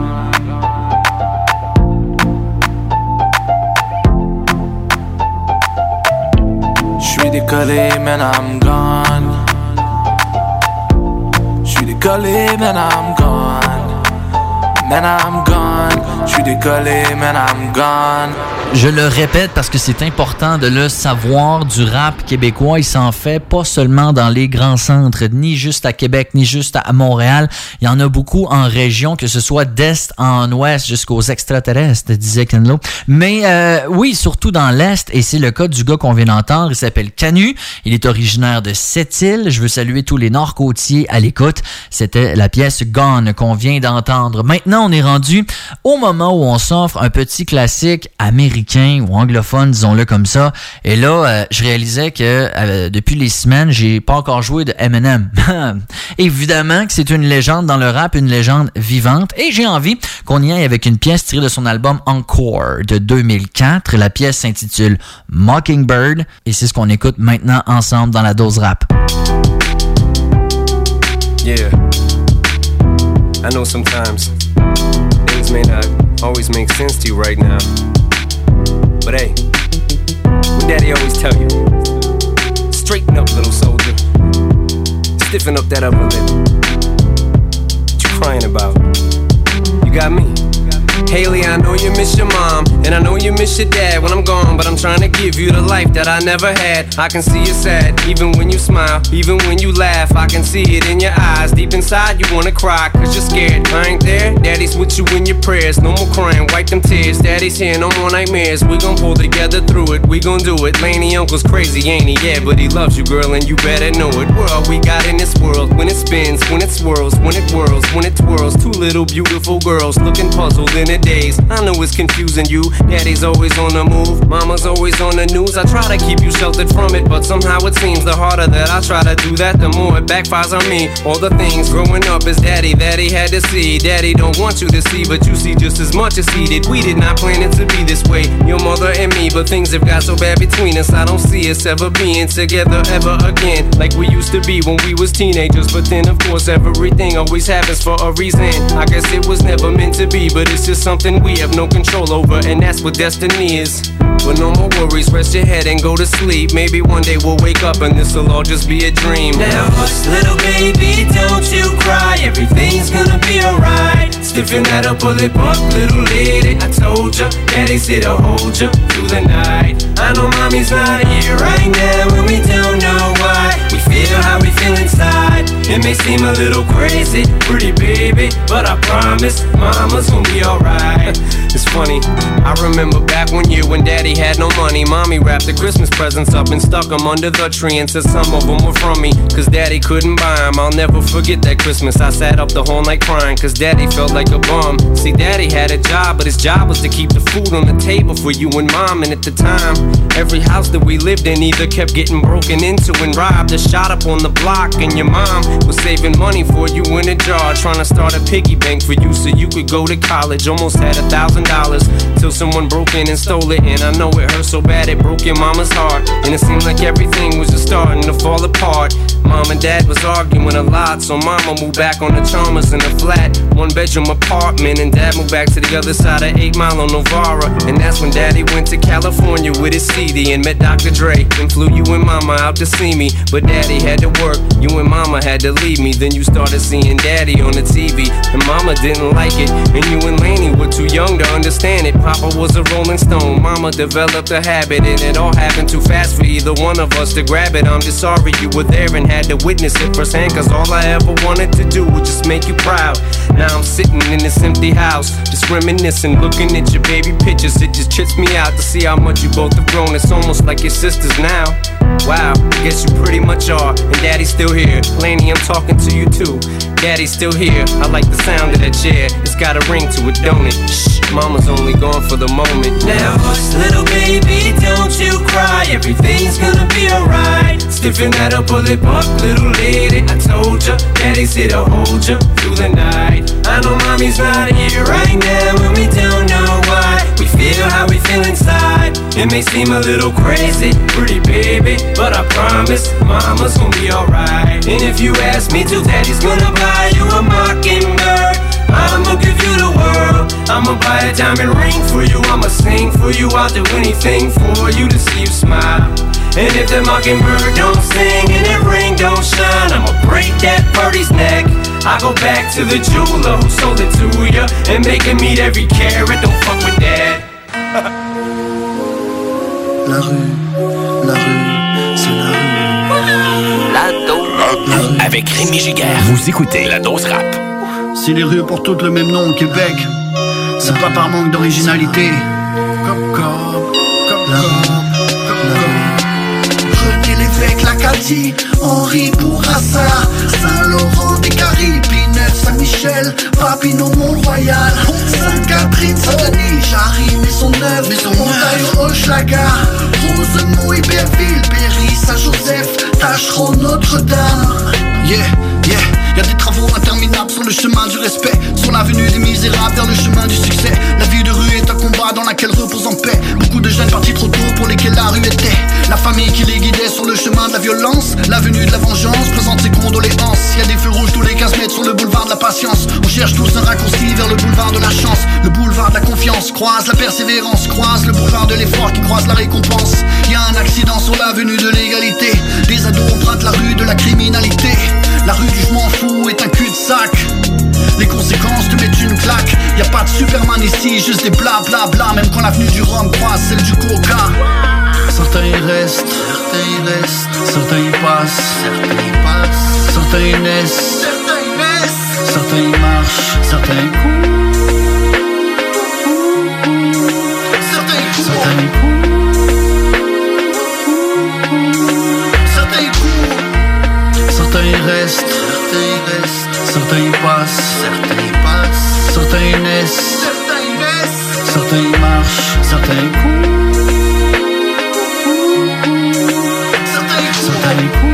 Speaker 2: J'suis décollé, man I'm gone. J'suis décollé, man I'm gone. Man I'm gone. J'suis décollé, man I'm gone.
Speaker 4: Je le répète parce que c'est important de le savoir, du rap québécois, il s'en fait pas seulement dans les grands centres, ni juste à Québec, ni juste à Montréal. Il y en a beaucoup en région, que ce soit d'est en ouest jusqu'aux extraterrestres, disait Ken Lo. Mais euh, oui, surtout dans l'est, et c'est le cas du gars qu'on vient d'entendre, il s'appelle Canu, il est originaire de Sept-Îles. Je veux saluer tous les Nord-Côtiers à l'écoute. C'était la pièce Gone qu'on vient d'entendre. Maintenant, on est rendu au moment où on s'offre un petit classique américain ou anglophone, disons-le comme ça. Et là, euh, je réalisais que euh, depuis les semaines, j'ai pas encore joué de Eminem. Évidemment que c'est une légende dans le rap, une légende vivante. Et j'ai envie qu'on y aille avec une pièce tirée de son album Encore de deux mille quatre. La pièce s'intitule Mockingbird. Et c'est ce qu'on écoute maintenant ensemble dans la dose rap.
Speaker 5: Yeah. I know sometimes things may not always make sense to you right now. But hey, what daddy always tell you, straighten up, little soldier. Stiffen up that upper lip. What you crying about? You got me. Haley, I know you miss your mom, and I know you miss your dad when I'm gone, but I'm trying to give you the life that I never had. I can see you sad, even when you smile, even when you laugh, I can see it in your eyes. Deep inside you wanna cry, cause you're scared. I ain't there, daddy's with you in your prayers. No more crying, wipe them tears. Daddy's here, no more nightmares. We gon' pull together through it, we gon' do it. Laney uncle's crazy, ain't he? Yeah, but he loves you, girl, and you better know it. We're all we got in this world. When it spins, when it swirls, when it whirls, when it twirls. Two little beautiful girls looking puzzled in the days. I know it's confusing you. Daddy's always on the move, mama's always on the news. I try to keep you sheltered from it, but somehow it seems the harder that I try to do that, the more it backfires on me. All the things growing up as daddy that he had to see. Daddy don't want you to see, but you see just as much as he did. We did not plan it to be this way, your mother and me, but things have got so bad between us. I don't see us ever being together ever again, like we used to be when we was teenagers. But then of course everything always happens for a reason. I guess it was never meant to be, but it's just something we have no control over, and that's what destiny is. But no more worries, rest your head and go to sleep. Maybe one day we'll wake up and this'll all just be a dream.
Speaker 6: Now hush, little baby, don't you cry. Everything's gonna be alright. Stiffen that up, pull it up, little lady. I told ya, daddy's here to hold ya through the night. I know mommy's not here right now, and we don't know why. We feel how we feel inside. It may seem a little crazy, pretty baby, but I promise mama's gonna be alright.
Speaker 5: It's funny, I remember back one year when daddy had no money. Mommy wrapped the Christmas presents up and stuck them under the tree and said some of them were from me, cause daddy couldn't buy them. I'll never forget that Christmas. I sat up the whole night crying, cause daddy felt like a bum. See, daddy had a job, but his job was to keep the food on the table for you and mom. And at the time, every house that we lived in either kept getting broken into and robbed or shot up on the block. And your mom was saving money for you in a jar, trying to start a piggy bank for you so you could go to college. Almost had a thousand dollars till someone broke in and stole it. And I know it hurt so bad it broke your mama's heart, and it seemed like everything was just starting to fall apart. Mom and dad was arguing a lot, so mama moved back on the Chalmers in a flat one bedroom apartment, and dad moved back to the other side of eight Mile on Novara. And that's when daddy went to California with his C D and met Doctor Dre and flew you and mama out to see me. But daddy had to work, you and mama had to leave me. Then you started seeing daddy on the T V, and mama didn't like it, and you and Laney were too young to understand it. Papa was a Rolling Stone, mama developed a habit, and it all happened too fast for either one of us to grab it. I'm just sorry you were there and had to witness it firsthand, cause all I ever wanted to do was just make you proud. Now I'm sitting in this empty house, just reminiscing, looking at your baby pictures. It just trips me out to see how much you both have grown. It's almost like your sisters now. Wow, I guess you pretty much are, and daddy's still here. Laney, I'm talking to you too. Daddy's still here, I like the sound of that chair. It's got a ring to it, don't it? Shh, mama's only gone for the moment.
Speaker 6: Now hush, little baby, don't you cry. Everything's gonna be alright. Stiffen that up, pull it up, little lady. I told ya, daddy's here to hold ya through the night. I know mommy's not here right now, and we don't know why. We feel how we feel inside. It may seem a little crazy, pretty baby, but I promise mama's gonna be alright. And if you ask me to, daddy's gonna buy you a mockingbird. I'ma give you the world. I'ma buy a diamond ring for you. I'ma sing for you. I'll do anything for you to see you smile. And if the mockingbird don't sing and that ring don't shine, I'ma break that birdie's neck. I go back to the jeweler who sold it to ya and make him eat every carat. Don't fuck with that.
Speaker 12: La rue, la rue, c'est la rue.
Speaker 3: La dose. Avec Rémi Giguère.
Speaker 14: Vous écoutez La Dose Rap.
Speaker 12: Si les rues portent toutes le même nom au Québec, c'est pas par manque d'originalité. Comme, comme, comme la rue, comme la rue. René Lévesque, l'Acadie, Henri Bourassa, Saint-Laurent des Caraïbes, Pinel, Saint-Michel, Papineau, Mont-Royal, Sainte-Catherine, Saint-Denis, Jarry, Maisonneuve, Ontario, Hochelaga, Rosemont, Iberville, Berry, Saint-Joseph, Tachereau, Notre-Dame. Yeah, yeah, y'a des travaux interminables sur le chemin du respect, sur l'avenue des misérables vers le chemin du succès. La vie de rue est un combat dans laquelle repose en paix beaucoup de jeunes partis trop tôt pour lesquels la rue était la famille qui les guidait sur le chemin de la violence. L'avenue de la vengeance présente ses condoléances. Y'a des feux rouges tous les quinze mètres sur le boulevard de la patience. On cherche tous un raccourci vers le boulevard de la chance. Le boulevard de la confiance croise la persévérance, croise le boulevard de l'effort qui croise la récompense. Y'a un accident sur l'avenue de l'égalité. Des ados empruntent la rue de la criminalité. La rue du je m'en fous est un cul-de-sac. Les conséquences te mettent une claque. Y'a pas de Superman ici, juste des blabla bla. Même quand l'avenue du Rhum croise celle du Coca. Certains y restent, certains y restent, certains y passent, certains y passent, certains y naissent, certains y naissent, certains y marchent, certains y courent, certains y courent, certains y courent, certains y courent, certains y restent, certains y restent, certains y passent, certains y passent, certains y naissent, certains y naissent. certains marchent, certains courent. Certains courent. Certains courent.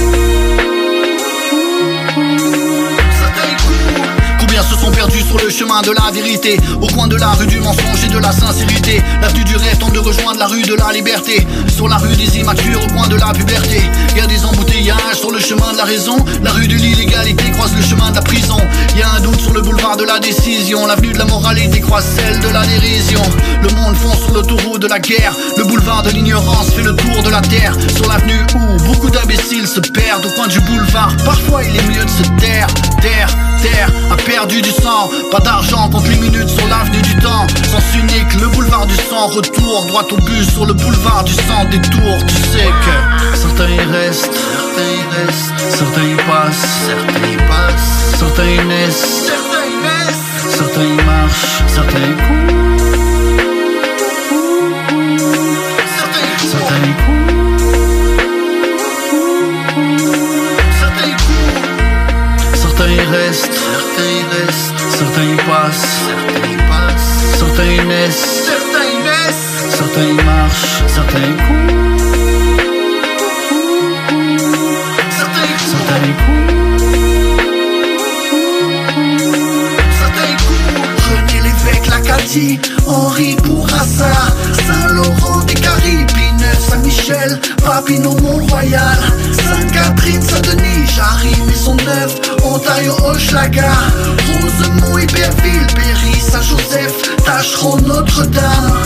Speaker 12: Combien se sont perdus sur le chemin de la vérité, au coin de la rue du mensonge et de la sincérité. L'avenue du rêve tente de rejoindre la rue de la liberté. Sur la rue des immatures, au coin de la puberté, y a des embouteillages sur le chemin de la raison. La rue de l'illégalité croise le chemin de la prison. Y a un doute sur le boulevard de la décision. L'avenue de la moralité croise celle de la dérision. Le monde fonce sur l'autoroute de la guerre. Le boulevard de l'ignorance fait le tour de la terre. Sur l'avenue où beaucoup d'imbéciles se perdent au coin du boulevard, parfois il est mieux de se taire. Terre, terre, a perdu du sang. Pas d'argent contre les minutes sur l'avenue du temps. Sens unique, le boulevard du sang. Retour, droit au but sur le boulevard du sang. Détour, tu sais que certains y restent, certains y restent, certains y passent, certains y passent, certains y naissent, certains y naissent, certains y marchent, certains y courent. Certains y courent. Certains y courent. Certains y courent. Certains y restent, certains y restent, certains y passent, certains y passent, certains y naissent, certains y naissent, certains y marchent, certains y courent. Certains y courent. Certains y courent. René Lévesque, l'Acadie, Henri Bourassa, Saint-Laurent des Caraïbes, Pineux, Saint-Michel, Papineau, Mont-Royal, Sainte-Catherine, Saint-Denis, Jarry, Maisonneuve, Ontario, Hochelaga, Rosemont, Iberville, Berry, Saint-Joseph, Tacheron, Notre-Dame.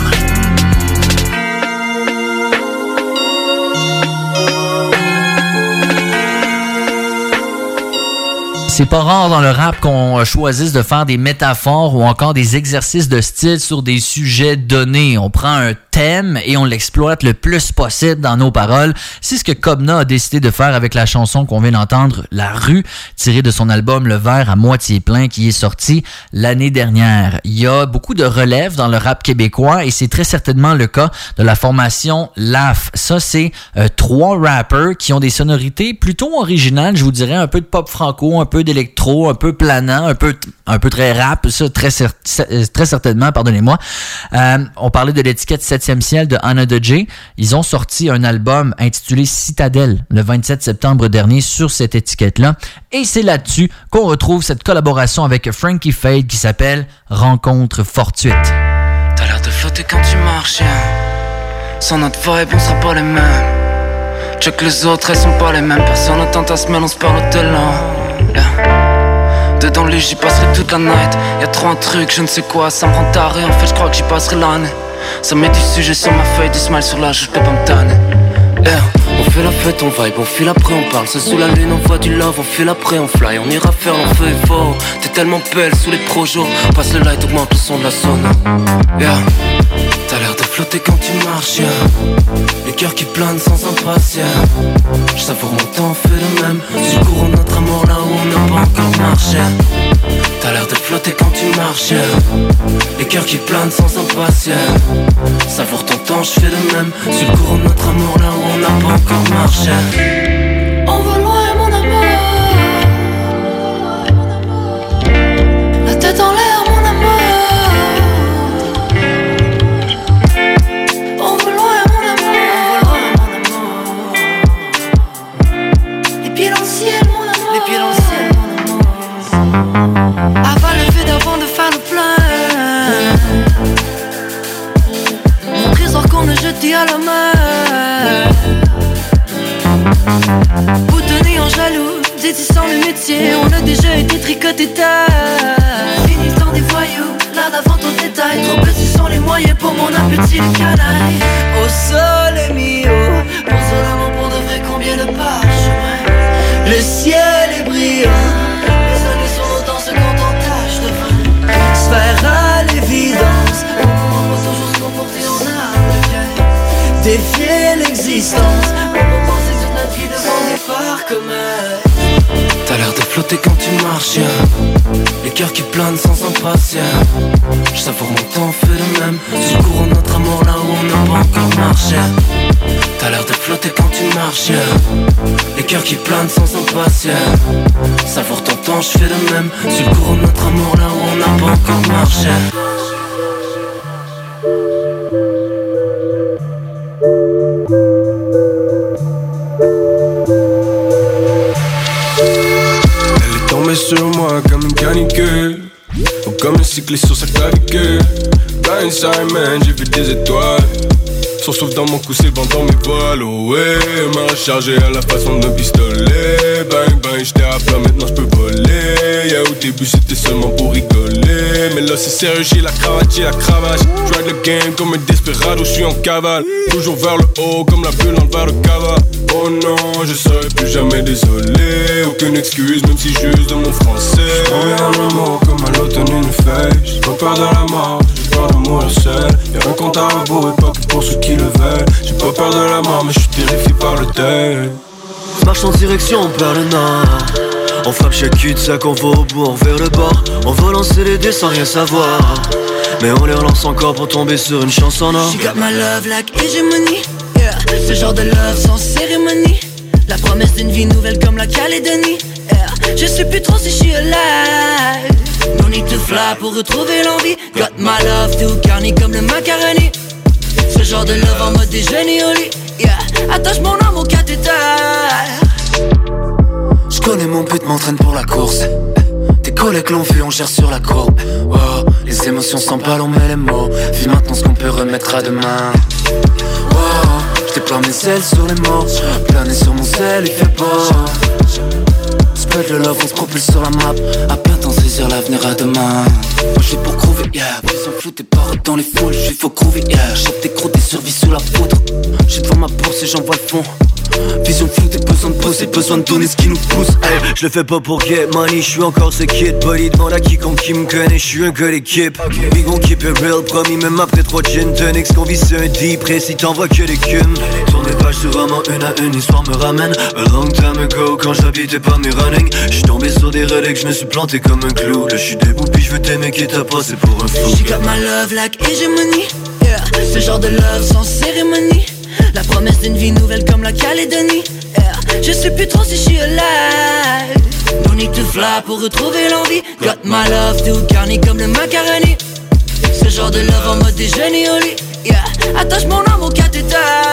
Speaker 4: C'est pas rare dans le rap qu'on choisisse de faire des métaphores ou encore des exercices de style sur des sujets donnés. On prend un thème et on l'exploite le plus possible dans nos paroles. C'est ce que Kobna a décidé de faire avec la chanson qu'on vient d'entendre, La Rue, tirée de son album Le Verre à moitié plein qui est sorti l'année dernière. Il y a beaucoup de relève dans le rap québécois et c'est très certainement le cas de la formation L A F. Ça, c'est euh, trois rappers qui ont des sonorités plutôt originales, je vous dirais, un peu de pop franco, un peu d'électro, un peu planant, un peu un peu très rap, ça très très certainement, pardonnez-moi. Euh, on parlait de l'étiquette septième ciel de Anna de J. Ils ont sorti un album intitulé Citadelle le vingt-sept septembre dernier sur cette étiquette-là. Et c'est là-dessus qu'on retrouve cette collaboration avec Frankie Fade qui s'appelle Rencontre fortuite.
Speaker 6: T'as l'air de flotter quand tu marches, yeah. Sans notre vibe, on sera pas les mêmes. Check les autres, elles sont pas les mêmes. Personne n'entend ta semaine, on se parle au talent. Yeah. Dedans le lit, j'y passerai toute la night. Y'a trop un truc, je ne sais quoi, ça me rend taré. En fait, je crois que j'y passerai l'année. Ça met du sujet sur ma feuille, du smile sur la joue, je peux pas me tanner. Yeah. On fait la fête, on vibe, on file après, on parle. C'est sous la lune, on voit du love, on file après, on fly. On ira faire l'enfeu et fort. T'es tellement belle sous les projos. Passe le light, augmente le son de la zone. Yeah. T'as l'air de flotter quand tu marches, yeah. Les cœurs qui planent sans impatience. Je savoure mon temps, fait le même. Tu cours notre amour là où on n'a pas encore marché. T'as l'air de flotter quand tu marches, yeah. Les cœurs qui planent sans impatience. Savoure ton temps, je fais le même. Tu cours notre amour là où on n'a pas encore marché.
Speaker 19: On va loin mon amour. La tête en l'air mon amour. On va loin mon amour. Les pieds dans le ciel mon amour. Les pieds dans le ciel mon amour. Avale le vide avant de faire le plein. Mon trésor qu'on a jeté à la mer. Vous tenez en jaloux, détissant le métier. On a déjà été tricoté tard. Fini le temps des voyous, là d'avant ton détail. Trop petits sont les moyens pour mon appétit de canaille. Au soleil mio, pour seulement pour de vrai combien de parchemins. Le ciel est brillant, les années sont dans ce qu'on tâche de fin. Sphère à l'évidence, on va toujours se comporter en âme de guerre. Défier l'existence, on va penser toute notre vie devant des phares communs.
Speaker 6: T'as l'air de flotter quand tu marches, yeah. Les cœurs qui planent sans impatience. Je savoure mon temps, fait le même. Tu cours notre amour là où on n'a pas encore marché. T'as l'air de flotter quand tu marches, yeah. Les cœurs qui planent sans impatience. Savoure ton temps, je fais le même. Tu cours notre amour là où on n'a pas encore marché.
Speaker 11: sur moi comme une canicule, ou comme un cycliste sur sa clavicule. Blind side man, j'ai vu des étoiles. Son souffle dans mon cou, c'est le vent dans mes voiles. Oh ouais, m'a rechargé à la façon d'un pistolet. Bang bang, j'étais à plat, maintenant j'peux voler. Yeah, au début c'était seulement pour rigoler, mais là c'est sérieux, j'ai la cravate, j'ai la cravache. J'ride le game comme un desperado, j'suis en cavale. Toujours vers le haut, comme la bulle dans le verre de cava. Oh non, je serai plus jamais désolé. Aucune excuse, même si j'use de mon français. J'reviens le mot comme à l'automne une feuille. J'ai pas peur de la mort, j'ai peur de mourir seul. Y'a un compte à rebours et pas que pour ceux qui le veulent. J'ai pas peur de la mort, mais j'suis terrifié par le deuil.
Speaker 8: Marche en direction vers le nord. On frappe chaque cul-de-sac, on va au bout, vers le bord. On va lancer les dés sans rien savoir, mais on les relance encore pour tomber sur une chanson en or.
Speaker 19: She got my love like hégémonie, yeah. Ce genre de love sans cérémonie. La promesse d'une vie nouvelle comme la Calédonie, yeah. Je sais plus trop si je suis alive. No need to fly pour retrouver l'envie. Got my love tout carné comme le macaroni. Ce genre de love en mode déjeuner au lit, yeah. Attache mon âme au cathéter.
Speaker 8: J'connais mon but, m'entraîne pour la course. Tes collègues l'ont vu, on gère sur la courbe. Oh, les émotions s'emballent, on met les mots. Vis maintenant ce qu'on peut remettre à demain. Oh, j'déploie mes ailes sur les mots. Planer sur mon sel, il fait beau. Spread le love, on se propulse sur la map. À plein temps saisir l'avenir à demain. Moi j'suis pour crever, yeah. Vision floue, t'es pas dans les foules. J'suis faut crever, yeah. Chope tes crocs, t'es survie sous la poudre. J'suis devant ma bourse et j'en vois le fond. Vision floue, t'es besoin de poser, besoin de donner ce qui nous pousse. Hey, je le fais pas pour get money, je suis encore ce kid. Body demande à quiconque qui me connaît, je suis un gars d'équipe. We gon' keep it real, promis, même après trois gin tonics. Qu'on vit c'est un deep, précis, t'envoies que des cumes. Tourne les pages sur roman, une à une, histoire me ramène. A long time ago, quand j'habitais pas mes running. J'suis tombé sur des reliques, je me suis planté comme un clou. Là j'suis debout, puis j'veux t'aimer, quitte à passer pour un fou.
Speaker 19: She got my love like hégémonie, yeah. Ce genre de love sans cérémonie. La promesse d'une vie nouvelle comme la Calédonie, yeah. Je sais plus trop si je suis alive. No need to fly pour retrouver l'envie. Got my love tout carné comme le macaroni. Ce genre de love en mode déjeuner au lit, yeah. Attache mon âme au cathéter.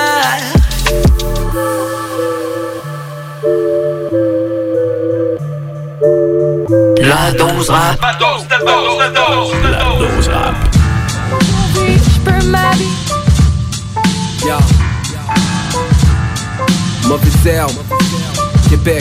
Speaker 3: La dose rap. La dose, la dose, la dose, la dose rap.
Speaker 9: Yeah. Mauvais herbe, Québec.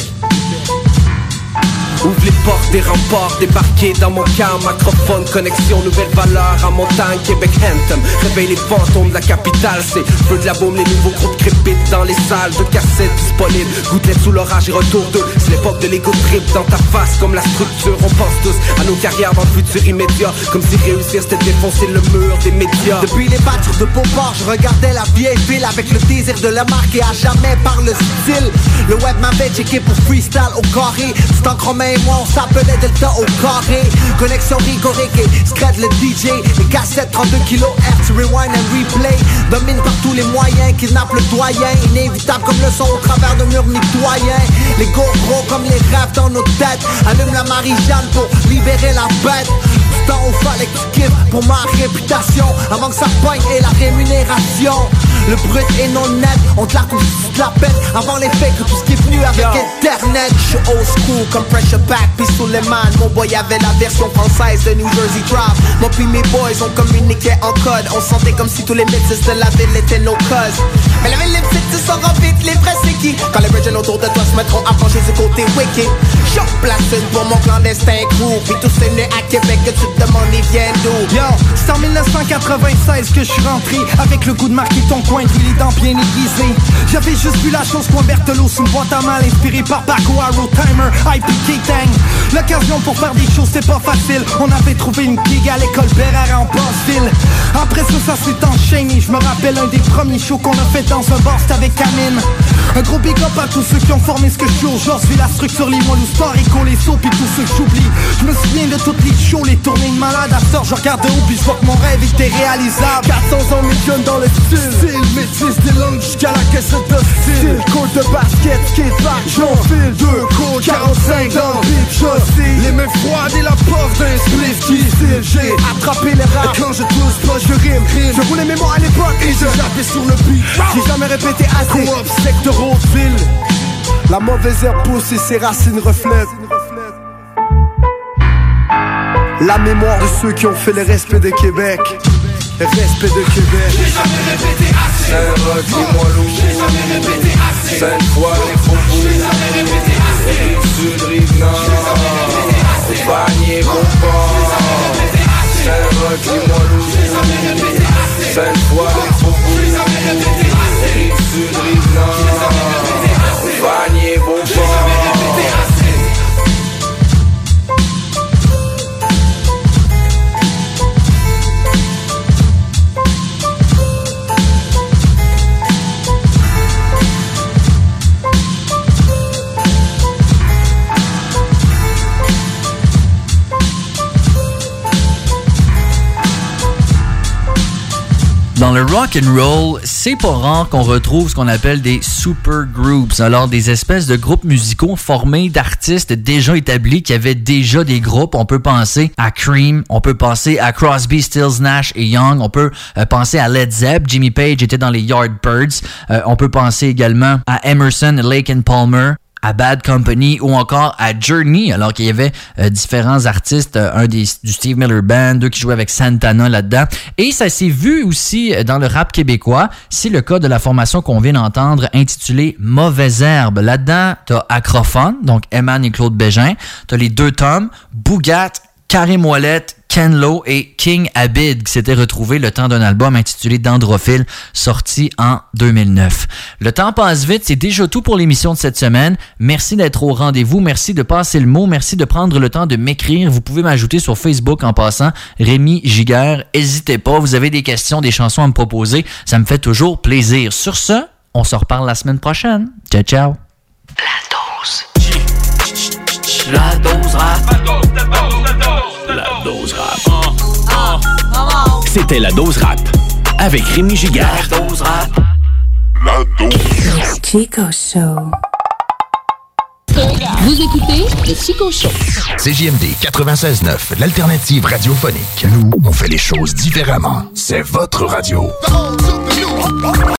Speaker 9: Ouvre les portes des remparts, débarquer dans mon car, microphone, connexion, nouvelle valeur à montagne, Québec Anthem. Réveille les fantômes de la capitale, c'est feu de la bombe, les nouveaux groupes crépitent dans les salles, de cassettes disponibles, gouttelettes sous l'orage et retour d'eux. C'est l'époque de l'ego trip dans ta face comme la structure. On pense tous à nos carrières dans le futur immédiat, comme si réussir c'était défoncer le mur des médias.
Speaker 12: Depuis les bâtures de Beauport, je regardais la vieille ville avec le désir de la marquer à jamais par le style. Le web m'avait checké pour freestyle au carré. C'est en romain et moi on s'appelait Delta au carré. Connexion rigorique et scred le D J. Les cassettes trente-deux kilohertz, rewind and replay. Domine par tous les moyens, kidnappe le doyen. Inévitable comme le son au travers de murs mitoyens. Les go gros comme les rêves dans nos têtes. Allume la Marie-Jeanne pour libérer la bête. Du temps où fallait que tu kiffes pour ma réputation, avant que ça poigne et la rémunération. Le brut est non net, on te la coupe si tu te la pètes. Avant les fakes, tout ce qui est venu avec Yo. Internet. J'suis old school comme Pressure Pack, puis Suleiman. Mon boy avait la version française de New Jersey Drop. Moi puis mes boys, on communiquait en code. On sentait comme si tous les métis de la ville étaient nos causes. Mais la ville, les petites, tu sauras vite, les vrais c'est qui. Quand les virgins autour de toi se mettront à pencher du côté wicked. J'en place une pour mon clandestin crew. Puis tous ces nez à Québec que tu te demandes ils viennent d'où.
Speaker 23: Yo, c'est en dix-neuf cent quatre-vingt-seize que je suis rentré, avec le goût de marquer ton coin, puis les dents bien aiguisées. J'avais juste vu la chose qu'un Berthelot sous une boîte à mal, inspiré par Paco, Road Timer, I P K Tang. L'occasion pour faire des choses c'est pas facile. On avait trouvé une gig à l'école Bérard en Basse-Ville. Après ça, ça s'est enchaîné. Je me rappelle un des premiers shows qu'on a fait dans un bar, c'était avec Amine. Un gros big up à tous ceux qui ont formé ce que je suis aujourd'hui. La structure, les mots, l'histoire, et les sauts, puis tous ceux que j'oublie. Je me souviens de toutes les shows, les tournées de malade. À sort, je regarde de haut, puis je vois que mon rêve était réalisable.
Speaker 12: quatre cents ans, mes jeunes dans le style. Style, métis, des langues jusqu'à la caissette de style. Code de basket, skatepark, j'enfile deux codes, quarante-cinq dans le big chaussée. Les mains froides et la porte d'un spliff qui style. J'ai attrapé les rats, quand je touche pas, je rime, rime. Je roulais mes mots à l'époque et je jappais sur le beat. J'ai jamais répété assez. Coop, secteur Hauteville. La mauvaise herbe pousse et ses racines reflètent.
Speaker 23: La mémoire de ceux qui ont fait le respect de Québec. Le respect de Québec.
Speaker 2: J'ai jamais répété assez. Saint-Roch, dis-moi loup. J'ai jamais répété assez. Sainte-Foy, les faubourgs. J'ai jamais répété assez. Rive sud, rive nord. Vanier, Beauport. Saint-Roch, dis-moi loup. J'ai jamais répété assez. Sainte-Foy, les faubourgs. J'ai jamais répété assez. Rive sud, rive nord. Vanier, Beauport.
Speaker 4: Dans le rock and roll, c'est pas rare qu'on retrouve ce qu'on appelle des super groups, alors des espèces de groupes musicaux formés d'artistes déjà établis qui avaient déjà des groupes. On peut penser à Cream, on peut penser à Crosby, Stills, Nash et Young, on peut euh, penser à Led Zepp, Jimmy Page était dans les Yardbirds, euh, on peut penser également à Emerson, Lake and Palmer, à Bad Company ou encore à Journey, alors qu'il y avait euh, différents artistes, euh, un des, du Steve Miller Band, deux qui jouaient avec Santana là-dedans. Et ça s'est vu aussi dans le rap québécois. C'est le cas de la formation qu'on vient d'entendre intitulée Mauvaise Herbe. Là-dedans, t'as Acrophone, donc Eman et Claude Bégin. T'as les deux tomes, Bougat, Karim Ouellette, Ken Lo et King Abid qui s'étaient retrouvés le temps d'un album intitulé Dendrophile, sorti en deux mille neuf. Le temps passe vite, c'est déjà tout pour l'émission de cette semaine. Merci d'être au rendez-vous, merci de passer le mot, merci de prendre le temps de m'écrire. Vous pouvez m'ajouter sur Facebook en passant, Rémi Giguère. N'hésitez pas, vous avez des questions, des chansons à me proposer, ça me fait toujours plaisir. Sur ce, on se reparle la semaine prochaine. Ciao, ciao.
Speaker 3: La dose rap.
Speaker 21: La dose, la dose, la dose. La dose rap. Uh, uh. C'était la dose rap avec Rémi Giguère.
Speaker 3: La dose rap.
Speaker 21: La dose.
Speaker 1: Chico Show. Vous écoutez le Chico Show.
Speaker 14: C J M D quatre-vingt-seize neuf, l'alternative radiophonique. Nous, on fait les choses différemment. C'est votre radio.